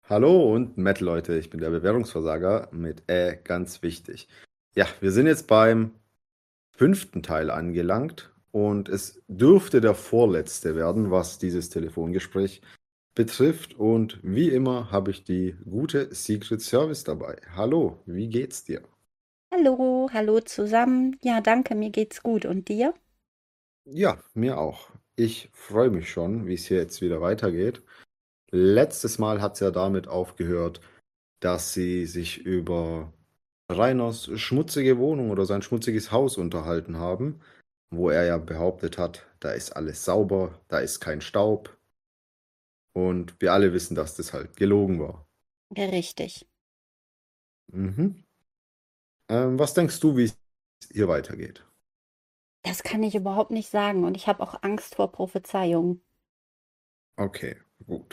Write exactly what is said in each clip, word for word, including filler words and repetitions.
Hallo und Metal Leute, ich bin der Bewährungsversager mit Äh, ganz wichtig. Ja, wir sind jetzt beim fünften Teil angelangt und es dürfte der vorletzte werden, was dieses Telefongespräch betrifft. Und wie immer habe ich die gute Secret Service dabei. Hallo, wie geht's dir? Hallo, hallo zusammen. Ja, danke, mir geht's gut. Und dir? Ja, mir auch. Ich freue mich schon, wie es hier jetzt wieder weitergeht. Letztes Mal hat es ja damit aufgehört, dass sie sich über Rainers schmutzige Wohnung oder sein schmutziges Haus unterhalten haben, wo er ja behauptet hat, da ist alles sauber, da ist kein Staub. Und wir alle wissen, dass das halt gelogen war. Richtig. Mhm. Ähm, was denkst du, wie es hier weitergeht? Das kann ich überhaupt nicht sagen und ich habe auch Angst vor Prophezeiungen. Okay, gut.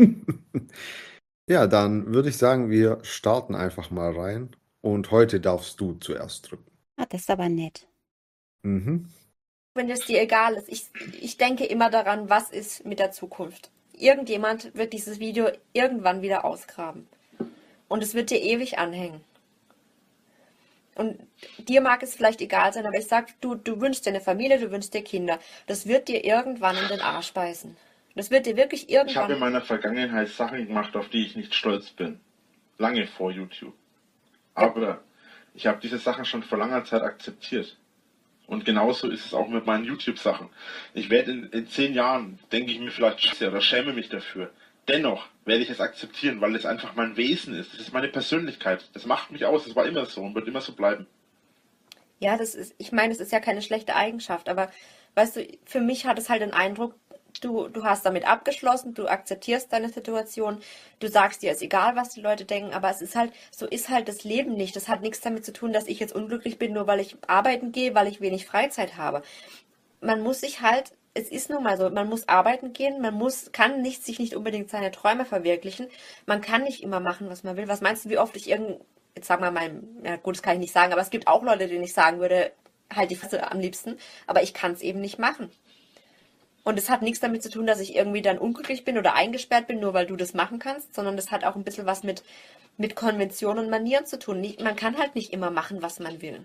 Ja, dann würde ich sagen, wir starten einfach mal rein. Und heute darfst du zuerst drücken. Ah, das ist aber nett. Mhm. Wenn es dir egal ist. Ich, ich denke immer daran, was ist mit der Zukunft. Irgendjemand wird dieses Video irgendwann wieder ausgraben. Und es wird dir ewig anhängen. Und dir mag es vielleicht egal sein, aber ich sag, du, du wünschst dir eine Familie, du wünschst dir Kinder. Das wird dir irgendwann in den Arsch beißen. Das wird dir wirklich Ich habe in irgendwann. meiner Vergangenheit Sachen gemacht, auf die ich nicht stolz bin. Lange vor YouTube. Ja, Aber ich habe diese Sachen schon vor langer Zeit akzeptiert. Und genauso ist es auch mit meinen YouTube-Sachen. Ich werde in, in zehn Jahren, denke ich mir vielleicht scheiße oder schäme mich dafür. Dennoch werde ich es akzeptieren, weil es einfach mein Wesen ist. Es ist meine Persönlichkeit. Das macht mich aus. Das war immer so und wird immer so bleiben. ja, das ist, ich meine, es ist ja keine schlechte Eigenschaft, aber weißt du, für mich hat es halt den Eindruck, du, du hast damit abgeschlossen, du akzeptierst deine Situation, du sagst dir, es ist egal, was die Leute denken, aber es ist halt, so ist halt das Leben nicht. Das hat nichts damit zu tun, dass ich jetzt unglücklich bin, nur weil ich arbeiten gehe, weil ich wenig Freizeit habe. Man muss sich halt, es ist nun mal so, man muss arbeiten gehen, man muss, kann nicht, sich nicht unbedingt seine Träume verwirklichen. Man kann nicht immer machen, was man will. Was meinst du, wie oft ich irgend, jetzt sagen wir mal, ja gut, das kann ich nicht sagen, aber es gibt auch Leute, denen ich sagen würde, halt die Fresse am liebsten, aber ich kann es eben nicht machen. Und es hat nichts damit zu tun, dass ich irgendwie dann unglücklich bin oder eingesperrt bin, nur weil du das machen kannst, sondern das hat auch ein bisschen was mit, mit Konvention und Manieren zu tun. Nicht, man kann halt nicht immer machen, was man will.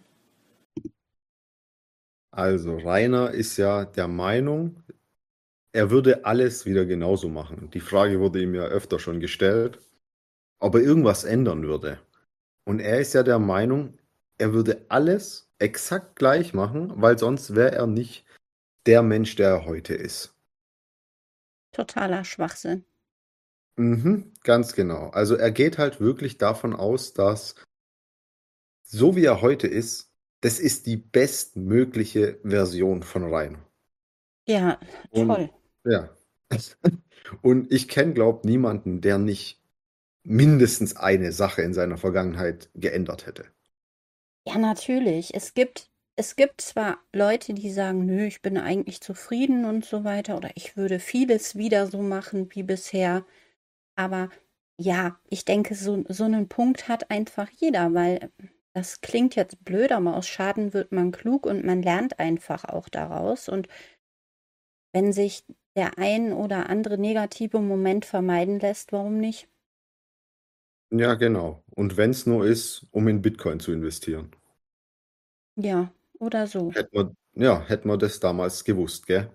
Also, Rainer ist ja der Meinung, er würde alles wieder genauso machen. Die Frage wurde ihm ja öfter schon gestellt, ob er irgendwas ändern würde. Und er ist ja der Meinung, er würde alles exakt gleich machen, weil sonst wäre er nicht der Mensch, der er heute ist. Totaler Schwachsinn. Mhm, ganz genau. Also er geht halt wirklich davon aus, dass so wie er heute ist, das ist die bestmögliche Version von Rainer. Ja, Und toll. ja. Und ich kenne, glaube niemanden, der nicht mindestens eine Sache in seiner Vergangenheit geändert hätte. Ja, natürlich. Es gibt, es gibt zwar Leute, die sagen, nö, ich bin eigentlich zufrieden und so weiter, oder ich würde vieles wieder so machen wie bisher. Aber ja, ich denke, so, so einen Punkt hat einfach jeder, weil das klingt jetzt blöd, aber aus Schaden wird man klug und man lernt einfach auch daraus. Und wenn sich der ein oder andere negative Moment vermeiden lässt, warum nicht? Ja, genau. Und wenn es nur ist, um in Bitcoin zu investieren. Ja, oder so. Hätten wir, ja, hätten wir das damals gewusst, gell?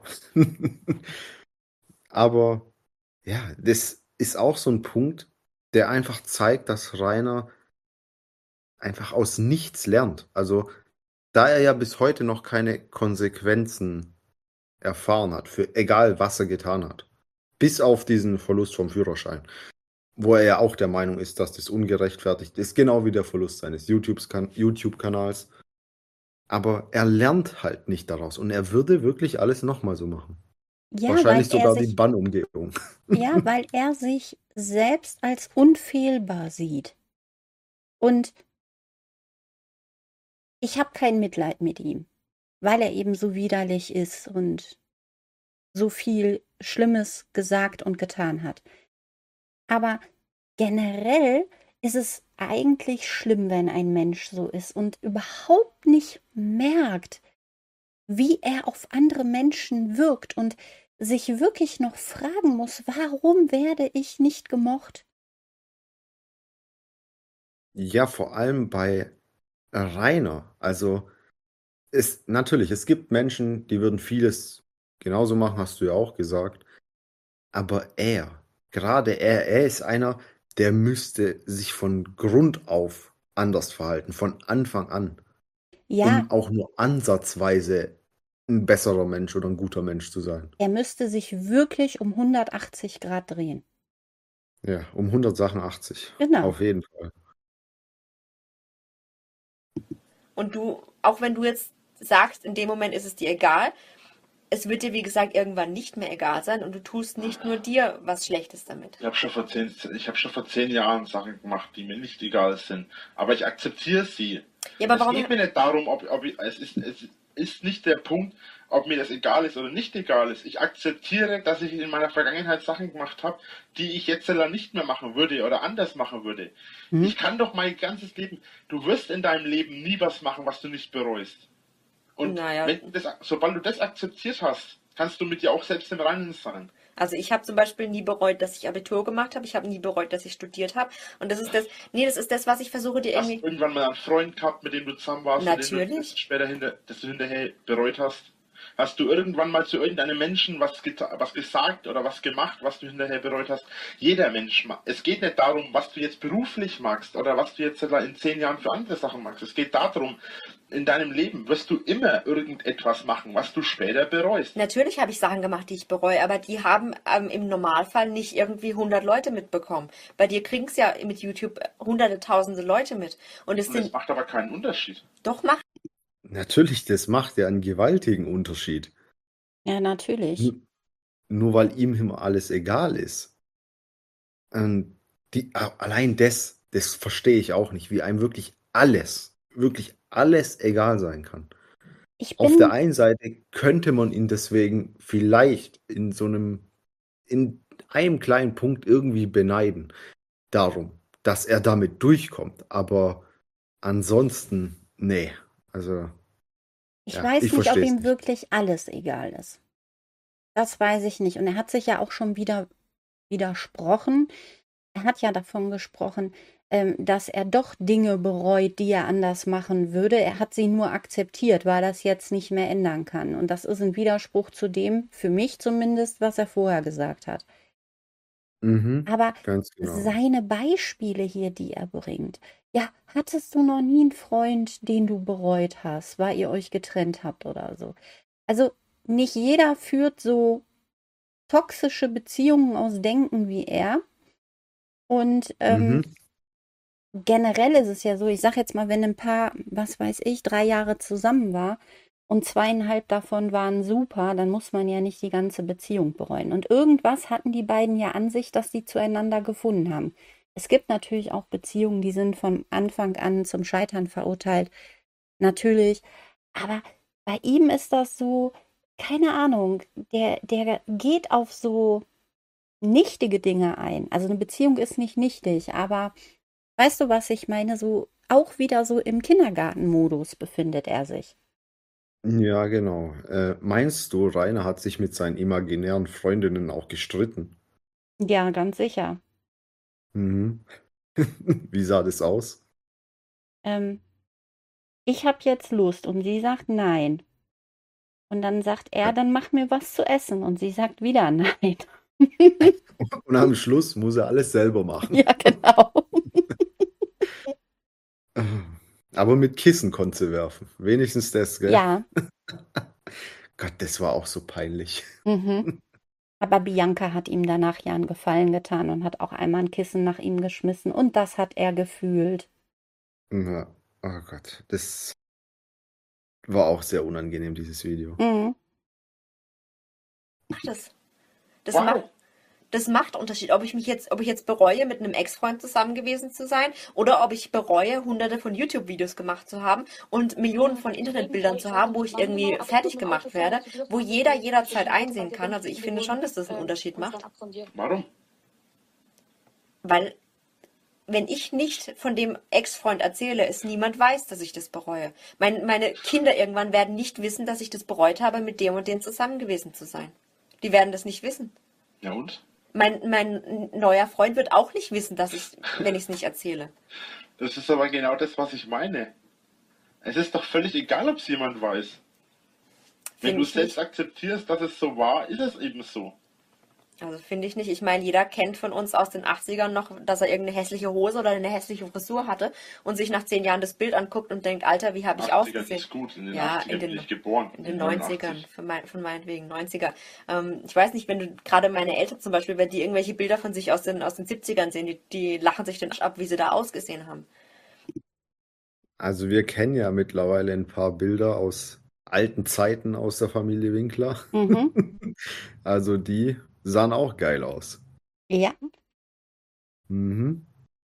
Aber ja, das ist auch so ein Punkt, der einfach zeigt, dass Rainer einfach aus nichts lernt. Also, da er ja bis heute noch keine Konsequenzen erfahren hat, für egal was er getan hat. Bis auf diesen Verlust vom Führerschein, wo er ja auch der Meinung ist, dass das ungerechtfertigt ist, genau wie der Verlust seines YouTubes- YouTube-Kanals. Aber er lernt halt nicht daraus und er würde wirklich alles nochmal so machen. Ja, weil Wahrscheinlich er sogar die sich, Bannumgehung. ja, weil er sich selbst als unfehlbar sieht. Und ich habe kein Mitleid mit ihm, weil er eben so widerlich ist und so viel Schlimmes gesagt und getan hat. Aber generell ist es eigentlich schlimm, wenn ein Mensch so ist und überhaupt nicht merkt, wie er auf andere Menschen wirkt und sich wirklich noch fragen muss, warum werde ich nicht gemocht? Ja, vor allem bei Rainer. Also, es natürlich, es gibt Menschen, die würden vieles genauso machen, hast du ja auch gesagt. Aber er, gerade er, er ist einer, der müsste sich von Grund auf anders verhalten, von Anfang an, Ja, um auch nur ansatzweise ein besserer Mensch oder ein guter Mensch zu sein. er müsste sich wirklich um hundertachtzig Grad drehen. Ja, um hundert Sachen achtzig. Genau. Auf jeden Fall. Und du, auch wenn du jetzt sagst, in dem Moment ist es dir egal, es wird dir, wie gesagt, irgendwann nicht mehr egal sein und du tust nicht nur dir was Schlechtes damit. Ich habe schon vor zehn, ich habe schon vor zehn Jahren Sachen gemacht, die mir nicht egal sind. Aber ich akzeptiere sie. Ja, aber Es warum? geht mir nicht darum, ob, ob ich, es ist, es ist nicht der Punkt, ob mir das egal ist oder nicht egal ist. Ich akzeptiere, dass ich in meiner Vergangenheit Sachen gemacht habe, die ich jetzt leider nicht mehr machen würde oder anders machen würde. Hm? Ich kann doch mein ganzes Leben, du wirst in deinem Leben nie was machen, was du nicht bereust. Und Naja. wenn du das, sobald du das akzeptiert hast, kannst du mit dir auch selbst im Reinen sein. Also ich habe zum Beispiel nie bereut, dass ich Abitur gemacht habe. Ich habe nie bereut, dass ich studiert habe. Und das ist das, nee, das ist das, was ich versuche dir Hast du irgendwie. irgendwann mal einen Freund gehabt, mit dem du zusammen warst, und den du Natürlich. später hinter, dass du hinterher bereut hast? Hast du irgendwann mal zu irgendeinem Menschen was, geta- was gesagt oder was gemacht, was du hinterher bereut hast? Jeder Mensch mag. Es geht nicht darum, was du jetzt beruflich magst oder was du jetzt in zehn Jahren für andere Sachen magst. Es geht darum, in deinem Leben wirst du immer irgendetwas machen, was du später bereust. Natürlich habe ich Sachen gemacht, die ich bereue, aber die haben ähm, im Normalfall nicht irgendwie hundert Leute mitbekommen. Bei dir kriegen es ja mit YouTube hunderte, tausende Leute mit. Und es Und das sind, macht aber keinen Unterschied. doch macht. Natürlich, das macht ja einen gewaltigen Unterschied. Ja, natürlich. Nur, nur weil ihm immer alles egal ist. Ähm, die, a- allein das, das verstehe ich auch nicht, wie einem wirklich alles, wirklich alles egal sein kann. Ich Auf der bin, einen Seite könnte man ihn deswegen vielleicht in so einem, in einem kleinen Punkt irgendwie beneiden. Darum, dass er damit durchkommt. Aber ansonsten, nee. Also, ich ja, weiß ich nicht, ob verstehe es ihm nicht. wirklich alles egal ist. Das weiß ich nicht. Und er hat sich ja auch schon wieder widersprochen. Er hat ja davon gesprochen, ähm, dass er doch Dinge bereut, die er anders machen würde. Er hat sie nur akzeptiert, weil er es jetzt nicht mehr ändern kann. Und das ist ein Widerspruch zu dem, für mich zumindest, was er vorher gesagt hat. Mhm, Aber ganz genau. seine Beispiele hier, die er bringt. Ja, hattest du noch nie einen Freund, den du bereut hast, weil ihr euch getrennt habt oder so? Also nicht jeder führt so toxische Beziehungen aus Denken wie er. Und ähm, Mhm. generell ist es ja so, ich sag jetzt mal, wenn ein Paar, was weiß ich, drei Jahre zusammen war und zweieinhalb davon waren super, dann muss man ja nicht die ganze Beziehung bereuen. Und irgendwas hatten die beiden ja an sich, dass die zueinander gefunden haben. Es gibt natürlich auch Beziehungen, die sind vom Anfang an zum Scheitern verurteilt. Natürlich. Aber bei ihm ist das so, keine Ahnung, der, der geht auf so nichtige Dinge ein. Also eine Beziehung ist nicht nichtig, aber weißt du, was ich meine? So auch wieder so im Kindergartenmodus befindet er sich. Ja, genau. Äh, meinst du, Rainer hat sich mit seinen imaginären Freundinnen auch gestritten? Ja, ganz sicher. Mhm. Wie sah das aus? Ähm, ich habe jetzt Lust und sie sagt nein. Und dann sagt er, Ja. dann mach mir was zu essen. Und sie sagt wieder nein. Und am Schluss muss er alles selber machen. Ja, genau. Aber mit Kissen konnte sie werfen. Wenigstens das, gell? Ja. Gott, das war auch so peinlich. Mhm. Aber Bianca hat ihm danach ja einen Gefallen getan und hat auch einmal ein Kissen nach ihm geschmissen. Und das hat er gefühlt. Ja. Oh Gott, das war auch sehr unangenehm, dieses Video. Mhm. Macht das. Das Wow. macht, das macht Unterschied, ob ich mich jetzt, ob ich jetzt bereue, mit einem Ex-Freund zusammen gewesen zu sein oder ob ich bereue, hunderte von YouTube-Videos gemacht zu haben und Millionen von Internetbildern zu haben, wo ich irgendwie fertig gemacht werde, wo jeder jederzeit einsehen kann. Also ich finde schon, dass das einen Unterschied macht. Warum? Weil, wenn ich nicht von dem Ex-Freund erzähle, es niemand weiß, dass ich das bereue. Mein, meine Kinder irgendwann werden nicht wissen, dass ich das bereut habe, mit dem und dem zusammen gewesen zu sein. Die werden das nicht wissen. Ja und? Mein, mein neuer Freund wird auch nicht wissen, dass ich, wenn ich es nicht erzähle. Das ist aber genau das, was ich meine. Es ist doch völlig egal, ob es jemand weiß. Wenn Finde du ich selbst nicht. akzeptierst, dass es so war, ist es eben so. Also finde ich nicht. Ich meine, jeder kennt von uns aus den Achtzigern noch, dass er irgendeine hässliche Hose oder eine hässliche Frisur hatte und sich nach zehn Jahren das Bild anguckt und denkt, Alter, wie habe ich achtziger ausgesehen? ist gut, in den Ja, in achtziger bin den, ich geboren, in in den Neunzigern, neunundachtzig. von, mein, von meinetwegen Neunziger. Ähm, ich weiß nicht, wenn du gerade meine Eltern zum Beispiel, wenn die irgendwelche Bilder von sich aus den, aus den Siebzigern sehen, die, die lachen sich den Arsch ab, wie sie da ausgesehen haben. Also wir kennen ja mittlerweile ein paar Bilder aus alten Zeiten aus der Familie Winkler. Mhm. Also die sahen auch geil aus. Ja. Mhm.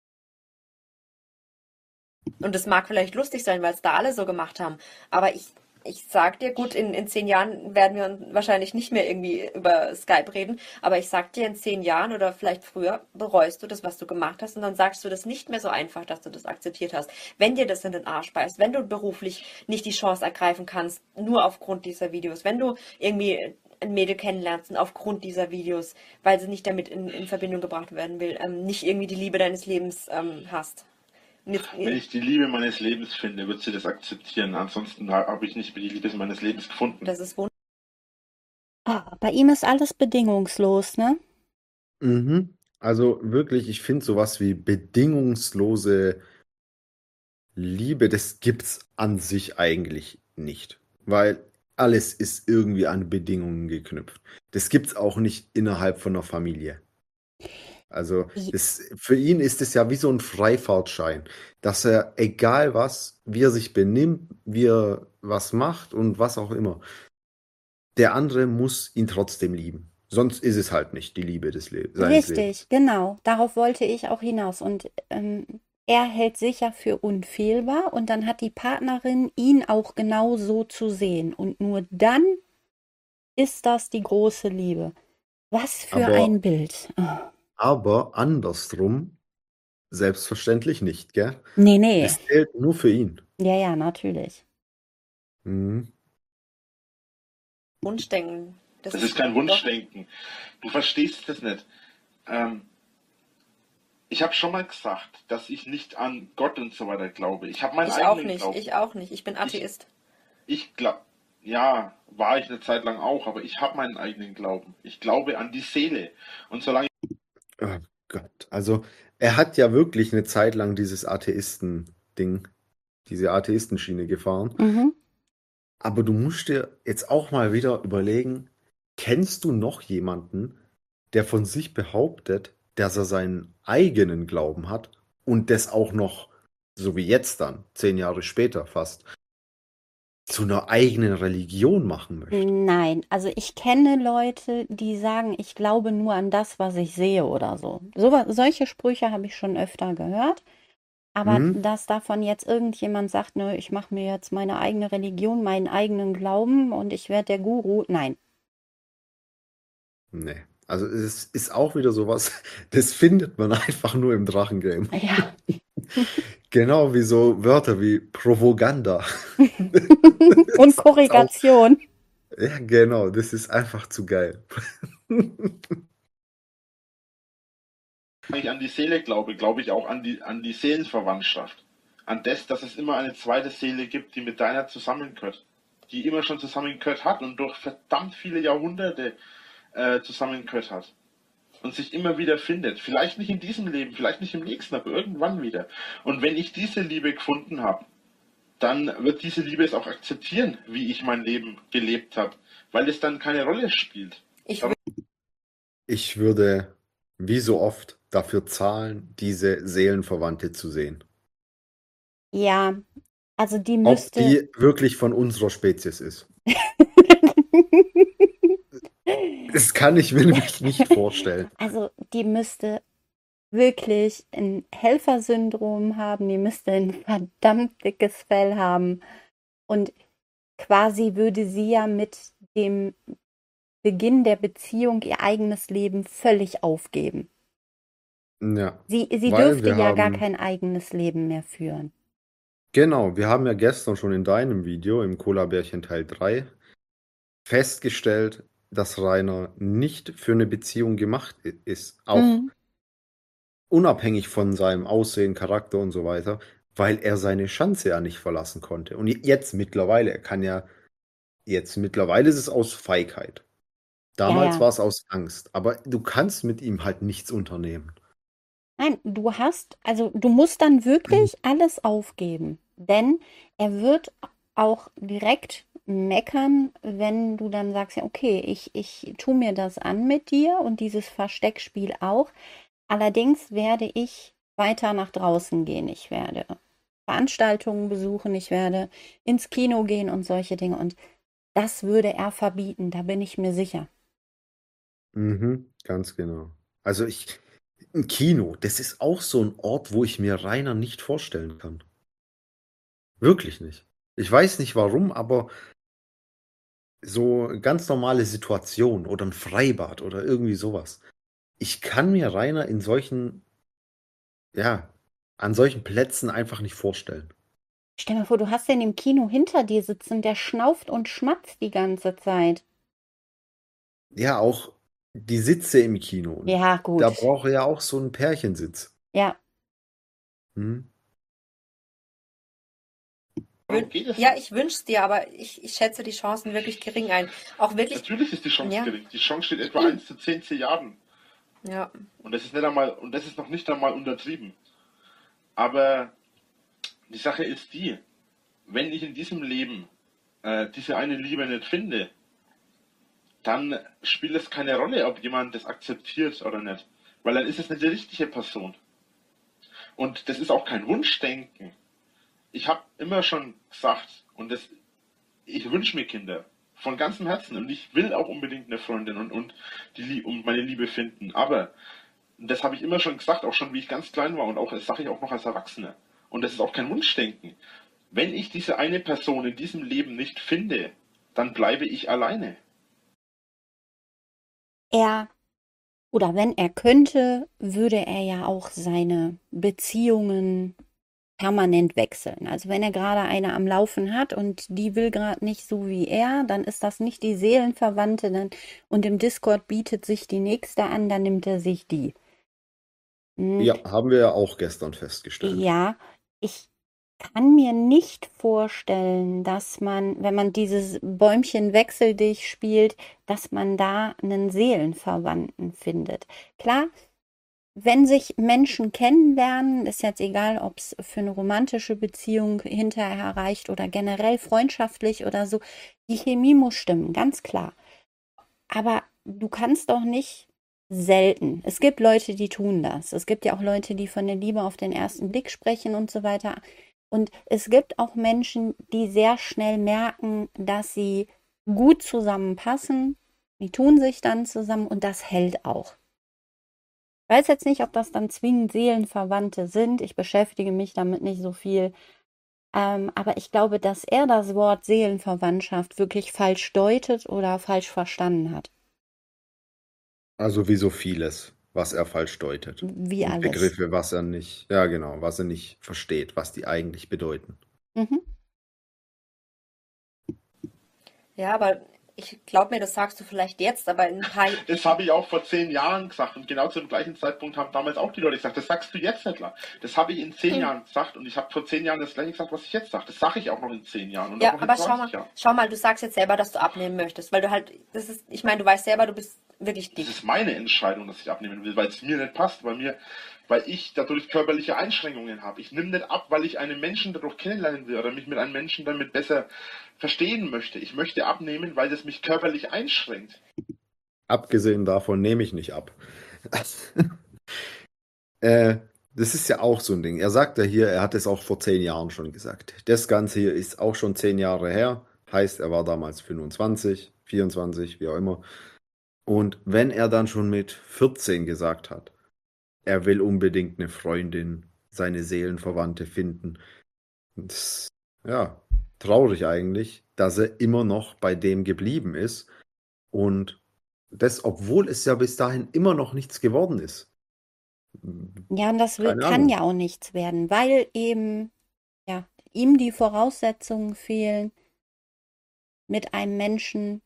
Und das mag vielleicht lustig sein, weil es da alle so gemacht haben. Aber ich, ich sag dir, gut, in, in zehn Jahren werden wir wahrscheinlich nicht mehr irgendwie über Skype reden. Aber ich sag dir, in zehn Jahren oder vielleicht früher bereust du das, was du gemacht hast. Und dann sagst du das nicht mehr so einfach, dass du das akzeptiert hast. Wenn dir das in den Arsch beißt, wenn du beruflich nicht die Chance ergreifen kannst, nur aufgrund dieser Videos, wenn du irgendwie ein Mädel kennenlernst und aufgrund dieser Videos, weil sie nicht damit in, in Verbindung gebracht werden will, ähm, nicht irgendwie die Liebe deines Lebens ähm, hast. Und jetzt, Wenn ich die Liebe meines Lebens finde, wird sie das akzeptieren. Ansonsten ha- habe ich nicht mehr die Liebe meines Lebens gefunden. das ist wunderbar. Ah, bei ihm ist alles bedingungslos, ne? Mhm. Also wirklich, ich finde sowas wie bedingungslose Liebe, das gibt's an sich eigentlich nicht, weil alles ist irgendwie an Bedingungen geknüpft. Das gibt's auch nicht innerhalb von einer Familie. Also das, für ihn ist es ja wie so ein Freifahrtschein, dass er, egal was, wie er sich benimmt, wie er was macht und was auch immer, der andere muss ihn trotzdem lieben. Sonst ist es halt nicht die Liebe des Le seines Richtig, Lebens. genau. Darauf wollte ich auch hinaus. Und ähm, er hält sich ja für unfehlbar und dann hat die Partnerin ihn auch genau so zu sehen. Und nur dann ist das die große Liebe. Was für Aber, ein Bild. Ah. aber andersrum, selbstverständlich nicht, gell? Nee, nee. Das zählt nur für ihn. Ja, ja, natürlich. Mhm. Wunschdenken. Das Das ist ist kein doch, Wunschdenken. Du verstehst das nicht. Ähm, ich habe schon mal gesagt, dass ich nicht an Gott und so weiter glaube. Ich habe meinen ich auch eigenen nicht. Glauben. Ich auch nicht. Ich bin Ich, Atheist. ich glaube, ja, war ich eine Zeit lang auch, aber ich habe meinen eigenen Glauben. Ich glaube an die Seele. Und solange Oh Gott. Also, er hat ja wirklich eine Zeit lang dieses Atheisten-Ding, diese Atheistenschiene gefahren. Mhm. Aber du musst dir jetzt auch mal wieder überlegen, kennst du noch jemanden, der von sich behauptet, dass er seinen eigenen Glauben hat und das auch noch, so wie jetzt dann, zehn Jahre später fast, zu einer eigenen Religion machen möchte? Nein, also ich kenne Leute, die sagen, ich glaube nur an das, was ich sehe oder so. So solche Sprüche habe ich schon öfter gehört. Aber Mhm. dass davon jetzt irgendjemand sagt, ne, ich mache mir jetzt meine eigene Religion, meinen eigenen Glauben und ich werde der Guru, nein. Nee. Also es ist auch wieder sowas, das findet man einfach nur im Drachengame. Ja. Genau wie so Wörter wie Provoganda. Und Das ist auch, Korrigation. ja, genau, das ist einfach zu geil. ich an die Seele glaube, glaube ich auch an die, an die Seelenverwandtschaft. An das, dass es immer eine zweite Seele gibt, die mit deiner zusammengehört. Die immer schon zusammengehört hat und durch verdammt viele Jahrhunderte äh, zusammengehört hat. Und sich immer wieder findet. Vielleicht nicht in diesem Leben, vielleicht nicht im nächsten, aber irgendwann wieder. Und wenn ich diese Liebe gefunden habe, dann wird diese Liebe es auch akzeptieren, wie ich mein Leben gelebt habe, weil es dann keine Rolle spielt. Ich Aber Ich würde, wie so oft, dafür zahlen, diese Seelenverwandte zu sehen. Ja, also die Ob müsste. die wirklich von unserer Spezies ist. Das kann ich mir nämlich nicht vorstellen. Also die müsste wirklich ein Helfersyndrom haben, die müsste ein verdammt dickes Fell haben. Und quasi würde sie ja mit dem Beginn der Beziehung ihr eigenes Leben völlig aufgeben. Ja, Sie, sie weil dürfte wir ja gar haben, kein eigenes Leben mehr führen. genau, wir haben ja gestern schon in deinem Video, im Cola-Bärchen Teil drei, festgestellt, dass Rainer nicht für eine Beziehung gemacht i- ist. Auch Mhm. unabhängig von seinem Aussehen, Charakter und so weiter, weil er seine Schanze ja nicht verlassen konnte. Und jetzt mittlerweile, er kann ja, jetzt mittlerweile ist es aus Feigheit. Ja, Damals ja. war es aus Angst. Aber du kannst mit ihm halt nichts unternehmen. Nein, du hast, also du musst dann wirklich alles aufgeben, denn er wird auch direkt meckern, wenn du dann sagst, ja, okay, ich, ich tu mir das an mit dir und dieses Versteckspiel auch. Allerdings werde ich weiter nach draußen gehen. Ich werde Veranstaltungen besuchen, ich werde ins Kino gehen und solche Dinge. Und das würde er verbieten, da bin ich mir sicher. Mhm, ganz genau. Also ich, ein Kino, das ist auch so ein Ort, wo ich mir Rainer nicht vorstellen kann. Wirklich nicht. Ich weiß nicht warum, aber so ganz normale Situation oder ein Freibad oder irgendwie sowas. Ich kann mir Rainer in solchen, ja, an solchen Plätzen einfach nicht vorstellen. Stell dir vor, du hast den im Kino hinter dir sitzen, der schnauft und schmatzt die ganze Zeit. Ja, auch die Sitze im Kino. Ja, Da gut. braucht er ja auch so einen Pärchensitz. Ja, Hm? Darum geht es Ja, nicht. ich wünsche es dir, aber ich, ich schätze die Chancen wirklich gering ein. Auch wirklich, Natürlich ist die Chance ja, gering. Die Chance steht etwa eins zu zehn Zilliarden. ja. Und das ist nicht einmal, und das ist noch nicht einmal untertrieben. Aber die Sache ist die, wenn ich in diesem Leben äh, diese eine Liebe nicht finde, dann spielt es keine Rolle, ob jemand das akzeptiert oder nicht. Weil dann ist es nicht die richtige Person. Und das ist auch kein Wunschdenken. Ich habe immer schon gesagt, und das, ich wünsche mir Kinder von ganzem Herzen und ich will auch unbedingt eine Freundin und, und, die, und meine Liebe finden. Aber das habe ich immer schon gesagt, auch schon wie ich ganz klein war und auch das sage ich auch noch als Erwachsener. Und das ist auch kein Wunschdenken. Wenn ich diese eine Person in diesem Leben nicht finde, dann bleibe ich alleine. er oder wenn er könnte, würde er ja auch seine Beziehungen permanent wechseln. Also wenn er gerade eine am Laufen hat und die will gerade nicht so wie er, dann ist das nicht die Seelenverwandte, dann, und im Discord bietet sich die nächste an, dann nimmt er sich die. Hm, Ja, haben wir ja auch gestern festgestellt. ja, ich kann mir nicht vorstellen, dass man, wenn man dieses Bäumchen wechsel dich spielt, dass man da einen Seelenverwandten findet. Klar, wenn sich Menschen kennenlernen, ist jetzt egal, ob es für eine romantische Beziehung hinterher reicht oder generell freundschaftlich oder so, die Chemie muss stimmen, ganz klar. Aber du kannst doch nicht selten. Es gibt Leute, die tun das. Es gibt ja auch Leute, die von der Liebe auf den ersten Blick sprechen und so weiter. Und es gibt auch Menschen, die sehr schnell merken, dass sie gut zusammenpassen. Die tun sich dann zusammen und das hält auch. Ich weiß jetzt nicht, ob das dann zwingend Seelenverwandte sind. Ich beschäftige mich damit nicht so viel. Ähm, aber ich glaube, dass er das Wort Seelenverwandtschaft wirklich falsch deutet oder falsch verstanden hat. Also wie so vieles, was er falsch deutet. Wie Und alles. Begriffe, was er nicht, ja genau, was er nicht versteht, was die eigentlich bedeuten. Mhm. Ja, aber ich glaube mir, das sagst du vielleicht jetzt, aber in ein paar, Das habe ich auch vor zehn Jahren gesagt und genau zu dem gleichen Zeitpunkt haben damals auch die Leute gesagt, das sagst du jetzt nicht, das habe ich in zehn Jahren gesagt und ich habe vor zehn Jahren das gleiche gesagt, was ich jetzt sage. Das sage ich auch noch in zehn Jahren und auch ja, noch in aber schau mal, zwanzig Jahren. schau mal, du sagst jetzt selber, dass du abnehmen möchtest, weil du halt, das ist, ich meine, du weißt selber, du bist wirklich Das dick. ist meine Entscheidung, dass ich abnehmen will, weil es mir nicht passt, weil mir, weil ich dadurch körperliche Einschränkungen habe. Ich nehme nicht ab, weil ich einen Menschen dadurch kennenlernen will oder mich mit einem Menschen damit besser verstehen möchte. Ich möchte abnehmen, weil es mich körperlich einschränkt. Abgesehen davon nehme ich nicht ab. äh, das ist ja auch so ein Ding. Er sagt ja hier, er hat es auch vor zehn Jahren schon gesagt. Das Ganze hier ist auch schon zehn Jahre her. Heißt, er war damals fünfundzwanzig, vierundzwanzig, wie auch immer. Und wenn er dann schon mit vierzehn gesagt hat, er will unbedingt eine Freundin, seine Seelenverwandte finden. Das, ja, traurig eigentlich, dass er immer noch bei dem geblieben ist und das, obwohl es ja bis dahin immer noch nichts geworden ist. Ja, und das will, Keine kann Ahnung. ja auch nichts werden, weil eben, ja, ihm die Voraussetzungen fehlen, mit einem Menschen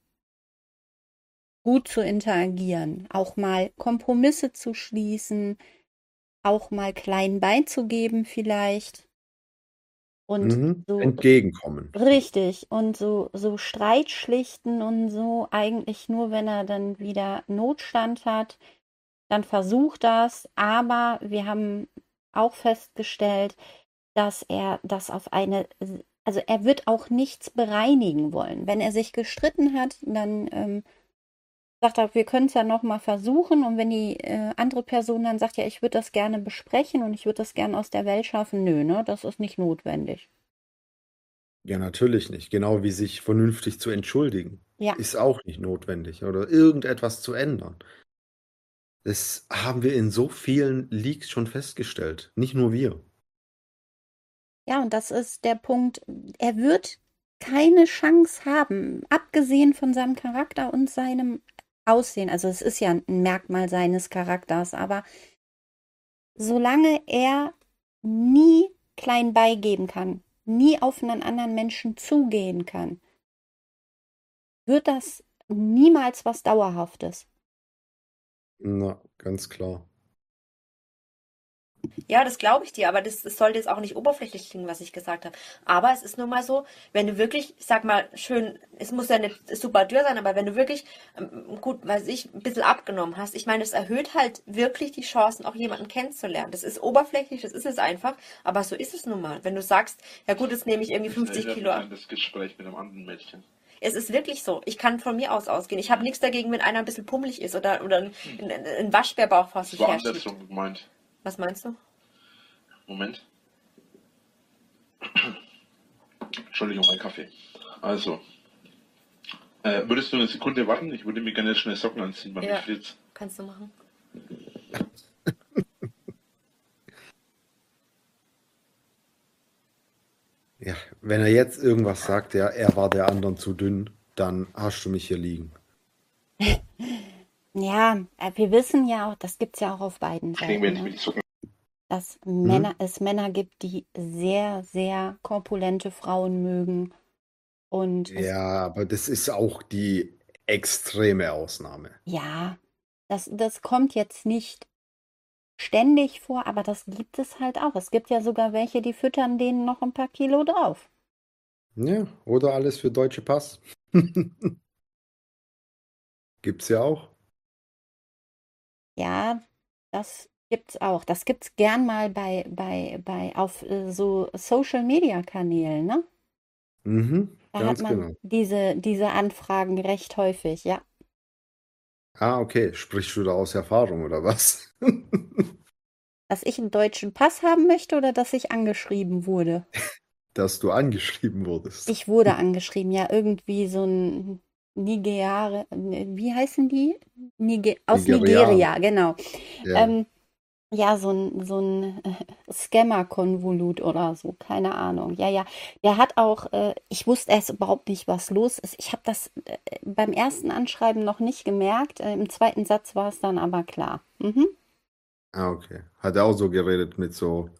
gut zu interagieren, auch mal Kompromisse zu schließen, auch mal klein beizugeben vielleicht. Und Mhm. so Entgegenkommen. richtig. Und so, so Streit schlichten und so eigentlich nur, wenn er dann wieder Notstand hat, dann versucht das. Aber wir haben auch festgestellt, dass er das auf eine, also er wird auch nichts bereinigen wollen. Wenn er sich gestritten hat, dann ähm, sagt er, wir können es ja noch mal versuchen. Und wenn die äh, andere Person dann sagt, ja, ich würde das gerne besprechen und ich würde das gerne aus der Welt schaffen, nö, ne, das ist nicht notwendig. Ja, natürlich nicht. Genau wie sich vernünftig zu entschuldigen. Ja, Ist auch nicht notwendig oder irgendetwas zu ändern. Das haben wir in so vielen Leaks schon festgestellt. Nicht nur wir. ja, und das ist der Punkt. Er wird keine Chance haben, abgesehen von seinem Charakter und seinem Aussehen. Also es ist ja ein Merkmal seines Charakters, aber solange er nie klein beigeben kann, nie auf einen anderen Menschen zugehen kann, wird das niemals was Dauerhaftes. Na, ganz klar. Ja, das glaube ich dir, aber das, das sollte jetzt auch nicht oberflächlich klingen, was ich gesagt habe. Aber es ist nun mal so, wenn du wirklich, ich sag mal, schön, es muss ja nicht super dürr sein, aber wenn du wirklich, ähm, gut, weiß ich, ein bisschen abgenommen hast, ich meine, das erhöht halt wirklich die Chancen, auch jemanden kennenzulernen. Das ist oberflächlich, das ist es einfach, aber so ist es nun mal. Wenn du sagst, ja gut, jetzt nehme ich irgendwie Das fünfzig erinnert Kilo mich ab. an das Gespräch mit einem anderen Mädchen. Es ist wirklich so. Ich kann von mir aus ausgehen. Ich habe nichts dagegen, wenn einer ein bisschen pummelig ist oder, oder ein, ein, ein Waschbärbauch vor Das sich war herschiebt. andersrum gemeint. Was meinst du? Moment. Entschuldigung, mein Kaffee. Also, äh, würdest du eine Sekunde warten? Ich würde mir gerne schnell Socken anziehen, weil Ja. mich friert. Kannst du machen. Ja, wenn er jetzt irgendwas sagt, ja, er war der anderen zu dünn, dann hast du mich hier liegen. Ja, äh, wir wissen ja auch, das gibt es ja auch auf beiden Kriegen wir Seiten, nicht ne? mit die Socken. Dass Männer, es Männer gibt, die sehr, sehr korpulente Frauen mögen. Und es, Ja, aber das ist auch die extreme Ausnahme. ja, das, das kommt jetzt nicht ständig vor, aber das gibt es halt auch. Es gibt ja sogar welche, die füttern denen noch ein paar Kilo drauf. Ja, oder alles für deutsche Pass. Gibt's ja auch. Ja, das gibt's auch. Das gibt's gern mal bei, bei, bei auf äh, so Social Media Kanälen, ne? Mhm, Da hat ganz man genau. diese, diese Anfragen recht häufig, ja. Ah, okay. Sprichst du da aus Erfahrung oder was? Dass ich einen deutschen Pass haben möchte oder dass ich angeschrieben wurde? Dass du angeschrieben wurdest. Ich wurde angeschrieben, ja, irgendwie so ein Nigerianer, wie heißen die? Niger aus Nigerianer. Nigeria, genau. Ja. Ähm, ja, so ein, so ein äh, Scammer-Konvolut oder so, keine Ahnung. Ja, ja, der hat auch, äh, ich wusste erst überhaupt nicht, was los ist. Ich habe das äh, beim ersten Anschreiben noch nicht gemerkt. Äh, im zweiten Satz war es dann aber klar. Mhm. Ah, okay. Hat er auch so geredet mit so,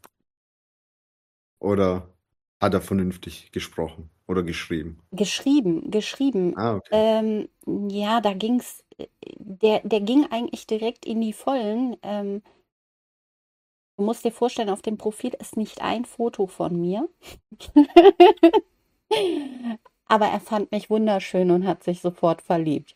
oder hat er vernünftig gesprochen oder geschrieben? Geschrieben, geschrieben. Ah, okay. Ähm, ja, da ging's, äh, der, der ging eigentlich direkt in die Vollen. Ähm, du musst dir vorstellen, auf dem Profil ist nicht ein Foto von mir. Aber er fand mich wunderschön und hat sich sofort verliebt.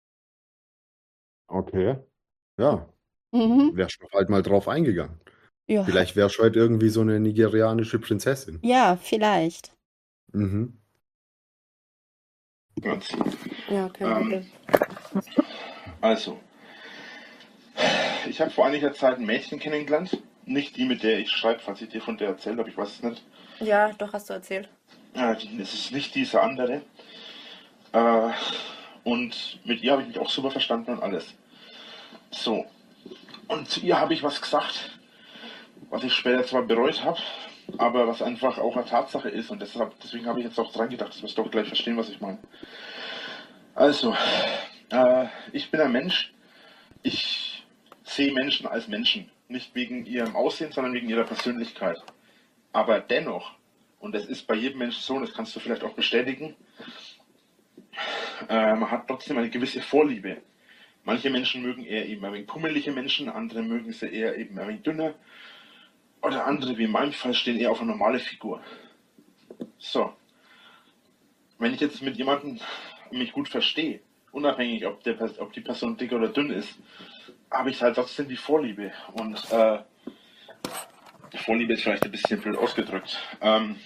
Okay. Ja, Mhm. wärst du halt mal drauf eingegangen. Ja, Vielleicht wärst du halt irgendwie so eine nigerianische Prinzessin. ja, vielleicht. Mhm. Anziehen. Ja, kein Ähm, Problem. Also, ich habe vor einiger Zeit ein Mädchen kennengelernt. Nicht die, mit der ich schreibe, falls ich dir von der erzählt habe, ich weiß es nicht. Ja, doch, hast du erzählt. Ja, die- es ist nicht diese andere. Äh, und mit ihr habe ich mich auch super verstanden und alles. So. Und zu ihr habe ich was gesagt, was ich später zwar bereut habe, aber was einfach auch eine Tatsache ist. Und deshalb, deswegen habe ich jetzt auch dran gedacht, das wirst du auch gleich verstehen, was ich meine. Also, äh, ich bin ein Mensch. Ich sehe Menschen als Menschen. Nicht wegen ihrem Aussehen, sondern wegen ihrer Persönlichkeit. Aber dennoch, und das ist bei jedem Menschen so, und das kannst du vielleicht auch bestätigen, äh, man hat trotzdem eine gewisse Vorliebe Manche Menschen mögen eher eben ein wenig pummelige Menschen, andere mögen sie eher eben ein wenig dünner. Oder andere, wie in meinem Fall, stehen eher auf eine normale Figur. So, wenn ich jetzt mit jemandem mich gut verstehe, unabhängig ob, der, ob die Person dick oder dünn ist, habe ich halt trotzdem die Vorliebe. Und äh, Vorliebe ist vielleicht ein bisschen blöd ausgedrückt. Ähm,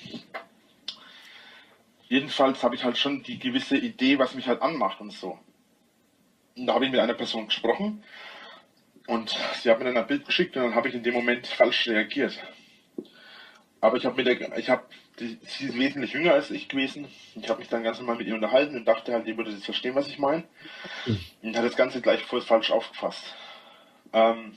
jedenfalls habe ich halt schon die gewisse Idee, was mich halt anmacht und so. Und da habe ich mit einer Person gesprochen und sie hat mir dann ein Bild geschickt und dann habe ich in dem Moment falsch reagiert. Aber ich habe mit der, ich habe, sie ist wesentlich jünger als ich gewesen. Ich habe mich dann ganz normal mit ihr unterhalten und dachte halt, ihr würde jetzt verstehen, was ich meine. Und hat das Ganze gleich voll falsch aufgefasst. Ähm,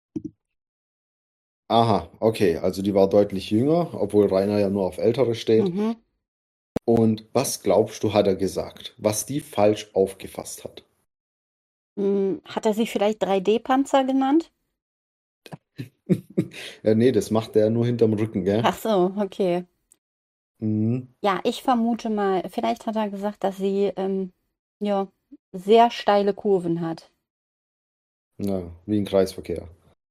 Aha, okay, also die war deutlich jünger, obwohl Rainer ja nur auf Ältere steht. Mhm. Und was glaubst du, hat er gesagt, was die falsch aufgefasst hat? Hm, Hat er sie vielleicht drei D-Panzer genannt? Ja, nee, das macht er nur hinterm Rücken, gell? Ach so, okay. Mhm. Ja, ich vermute mal, vielleicht hat er gesagt, dass sie ähm, ja, sehr steile Kurven hat. Ja, wie ein Kreisverkehr.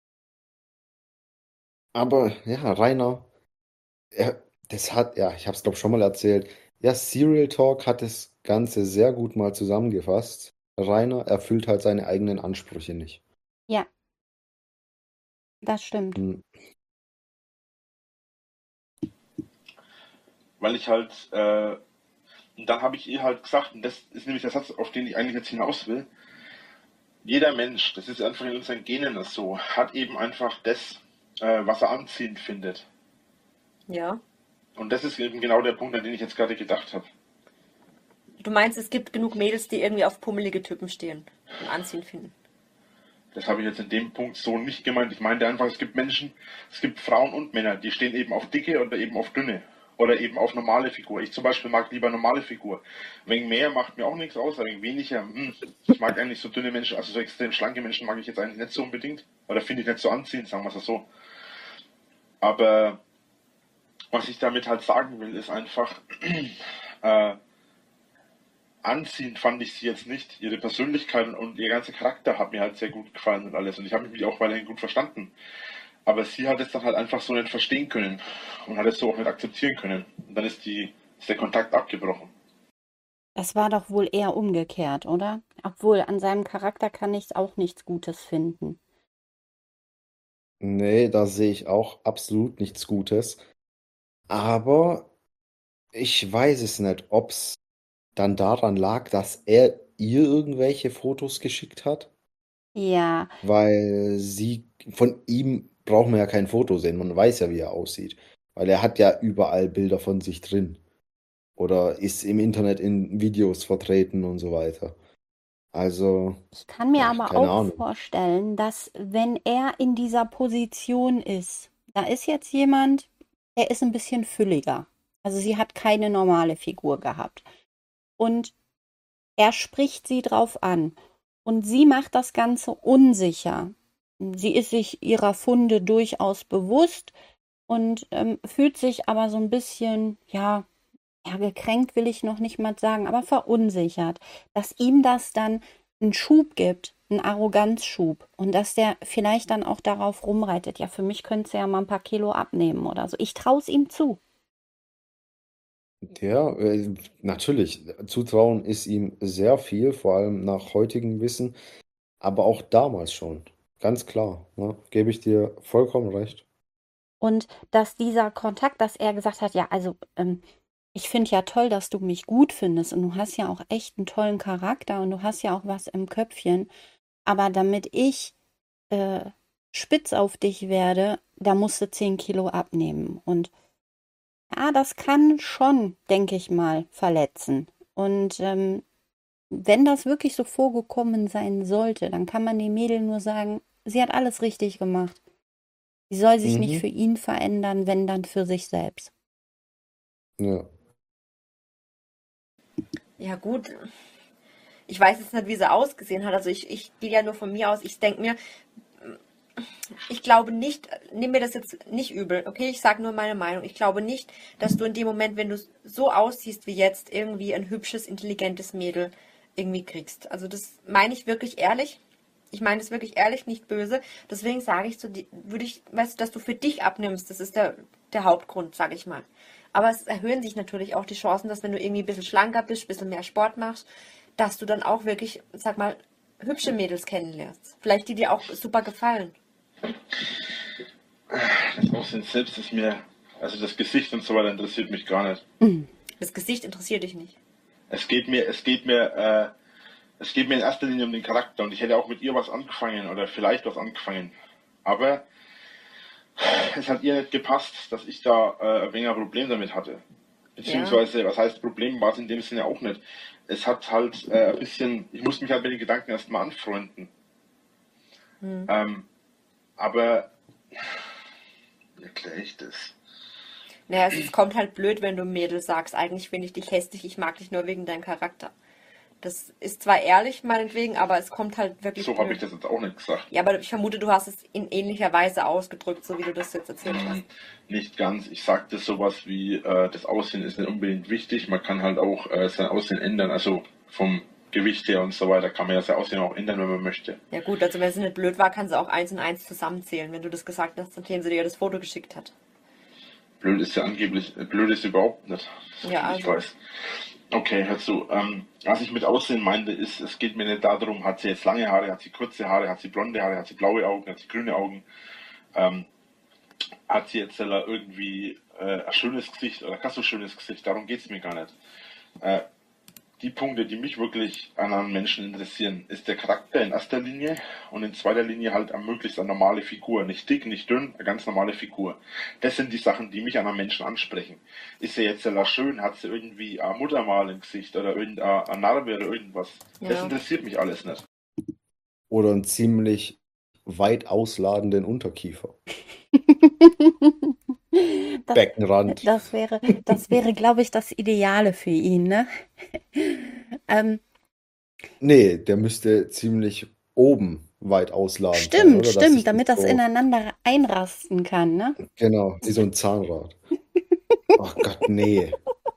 Aber ja, Rainer, er, das hat, ja, ich habe es glaube schon mal erzählt. Ja, Serial Talk hat das Ganze sehr gut mal zusammengefasst. Rainer erfüllt halt seine eigenen Ansprüche nicht. Ja, das stimmt. Hm. weil ich halt, äh, und dann habe ich ihr halt gesagt, und das ist nämlich der Satz, auf den ich eigentlich jetzt hinaus will, jeder Mensch, das ist einfach in unseren Genen so, hat eben einfach das, äh, was er anziehend findet. Ja. Und das ist eben genau der Punkt, an den ich jetzt gerade gedacht habe. Du meinst, es gibt genug Mädels, die irgendwie auf pummelige Typen stehen und anziehen finden. Das habe ich jetzt in dem Punkt so nicht gemeint. Ich meinte einfach, es gibt Menschen, es gibt Frauen und Männer, die stehen eben auf dicke oder eben auf dünne. Oder eben auf normale Figur. Ich zum Beispiel mag lieber normale Figur. Wegen mehr macht mir auch nichts aus, aber wegen weniger, hm, ich mag eigentlich so dünne Menschen, also so extrem schlanke Menschen mag ich jetzt eigentlich nicht so unbedingt. Oder finde ich nicht so anziehend, sagen wir es so. Aber was ich damit halt sagen will, ist einfach, äh, anziehend fand ich sie jetzt nicht. Ihre Persönlichkeit und ihr ganzer Charakter hat mir halt sehr gut gefallen und alles. Und ich habe mich mit ihr auch weiterhin gut verstanden. Aber sie hat es dann halt einfach so nicht verstehen können und hat es so auch nicht akzeptieren können. Und dann ist, die, ist der Kontakt abgebrochen. Das war doch wohl eher umgekehrt, oder? Obwohl, an seinem Charakter kann ich auch nichts Gutes finden. Nee, da sehe ich auch absolut nichts Gutes. Aber ich weiß es nicht, ob es dann daran lag, dass er ihr irgendwelche Fotos geschickt hat. Ja, Weil sie, von ihm braucht man ja kein Foto sehen, man weiß ja, wie er aussieht. Weil er hat ja überall Bilder von sich drin. Oder ist im Internet in Videos vertreten und so weiter. Also, ich kann mir ja, aber keine auch Ahnung. vorstellen, dass wenn er in dieser Position ist, da ist jetzt jemand, der ist ein bisschen fülliger. Also sie hat keine normale Figur gehabt. Und er spricht sie drauf an. Und sie macht das Ganze unsicher. Sie ist sich ihrer Funde durchaus bewusst und ähm, fühlt sich aber so ein bisschen, ja, ja, gekränkt will ich noch nicht mal sagen, aber verunsichert, dass ihm das dann einen Schub gibt, einen Arroganzschub und dass der vielleicht dann auch darauf rumreitet. Ja, für mich könnte er ja mal ein paar Kilo abnehmen oder so. Ich traue es ihm zu. Ja, äh, natürlich. Zutrauen ist ihm sehr viel, vor allem nach heutigem Wissen, aber auch damals schon. Ganz klar, ne? Gebe ich dir vollkommen recht. Und dass dieser Kontakt, dass er gesagt hat, ja, also ähm, ich finde ja toll, dass du mich gut findest und du hast ja auch echt einen tollen Charakter und du hast ja auch was im Köpfchen. Aber damit ich äh, spitz auf dich werde, da musst du zehn Kilo abnehmen. Und ja, das kann schon, denke ich mal, verletzen. Und ähm, wenn das wirklich so vorgekommen sein sollte, dann kann man dem Mädel nur sagen, sie hat alles richtig gemacht. Sie soll sich nicht Mhm. für ihn verändern, wenn dann für sich selbst. Ja. Ja, gut. Ich weiß jetzt nicht, wie sie ausgesehen hat. Also ich, ich gehe ja nur von mir aus. Ich denke mir, ich glaube nicht, nimm mir das jetzt nicht übel, okay? Ich sage nur meine Meinung. Ich glaube nicht, dass du in dem Moment, wenn du so aussiehst wie jetzt, irgendwie ein hübsches, intelligentes Mädel irgendwie kriegst. Also das meine ich wirklich ehrlich. Ich meine das wirklich ehrlich, nicht böse. Deswegen sage ich zu dir, würde ich, weißt du, dass du für dich abnimmst, das ist der, der Hauptgrund, sage ich mal. Aber es erhöhen sich natürlich auch die Chancen, dass wenn du irgendwie ein bisschen schlanker bist, ein bisschen mehr Sport machst, dass du dann auch wirklich, sag mal, hübsche Mädels kennenlernst. Vielleicht die dir auch super gefallen. Das Aussehen selbst ist mir, also das Gesicht und so weiter interessiert mich gar nicht. Das Gesicht interessiert dich nicht. Es geht mir, es geht mir, äh, es geht mir in erster Linie um den Charakter und ich hätte auch mit ihr was angefangen oder vielleicht was angefangen. Aber es hat ihr nicht gepasst, dass ich da äh, ein wenig ein Problem damit hatte. Beziehungsweise, was heißt Problem, war es in dem Sinne auch nicht. Es hat halt äh, ein bisschen, ich musste mich halt mit den Gedanken erstmal anfreunden. Hm. Ähm, aber, wie erkläre ich das? Naja, es, es kommt halt blöd, wenn du einem Mädel sagst, eigentlich finde ich dich hässlich, ich mag dich nur wegen deinem Charakter. Das ist zwar ehrlich, meinetwegen, aber es kommt halt wirklich So habe blöd. ich das jetzt auch nicht gesagt. Ja, aber ich vermute, du hast es in ähnlicher Weise ausgedrückt, so wie du das jetzt erzählt hast. Nicht ganz. Ich sagte sowas wie, äh, das Aussehen ist nicht unbedingt wichtig. Man kann halt auch äh, sein Aussehen ändern. Also vom Gewicht her und so weiter kann man ja sein Aussehen auch ändern, wenn man möchte. Ja gut, also wenn sie nicht blöd war, kann sie auch eins und eins zusammenzählen, wenn du das gesagt hast, nachdem sie dir das Foto geschickt hat. Blöd ist ja angeblich, äh, blöd ist überhaupt nicht. Ja, Ich also. weiß. Okay, hör zu. Ähm, was ich mit Aussehen meinte, ist, es geht mir nicht darum, hat sie jetzt lange Haare, hat sie kurze Haare, hat sie blonde Haare, hat sie blaue Augen, hat sie grüne Augen. Ähm, hat sie jetzt irgendwie äh, ein schönes Gesicht oder kein so schönes Gesicht, darum geht es mir gar nicht. Äh, die Punkte, die mich wirklich an einem Menschen interessieren, ist der Charakter in erster Linie und in zweiter Linie halt am möglichst eine normale Figur. Nicht dick, nicht dünn, eine ganz normale Figur. Das sind die Sachen, die mich an einem Menschen ansprechen. Ist sie jetzt sehr schön, hat sie irgendwie ein Muttermal im Gesicht oder irgendeine Narbe oder irgendwas. Das Ja. interessiert mich alles nicht. Oder einen ziemlich weit ausladenden Unterkiefer. Das, Beckenrand. das wäre, das wäre, glaube ich, das Ideale für ihn, ne? ähm, Nee, der müsste ziemlich oben weit ausladend sein, stimmt, oder? Dass stimmt, sich damit das das so, ineinander einrasten kann, ne? genau, wie so ein Zahnrad. Ach Gott, nee.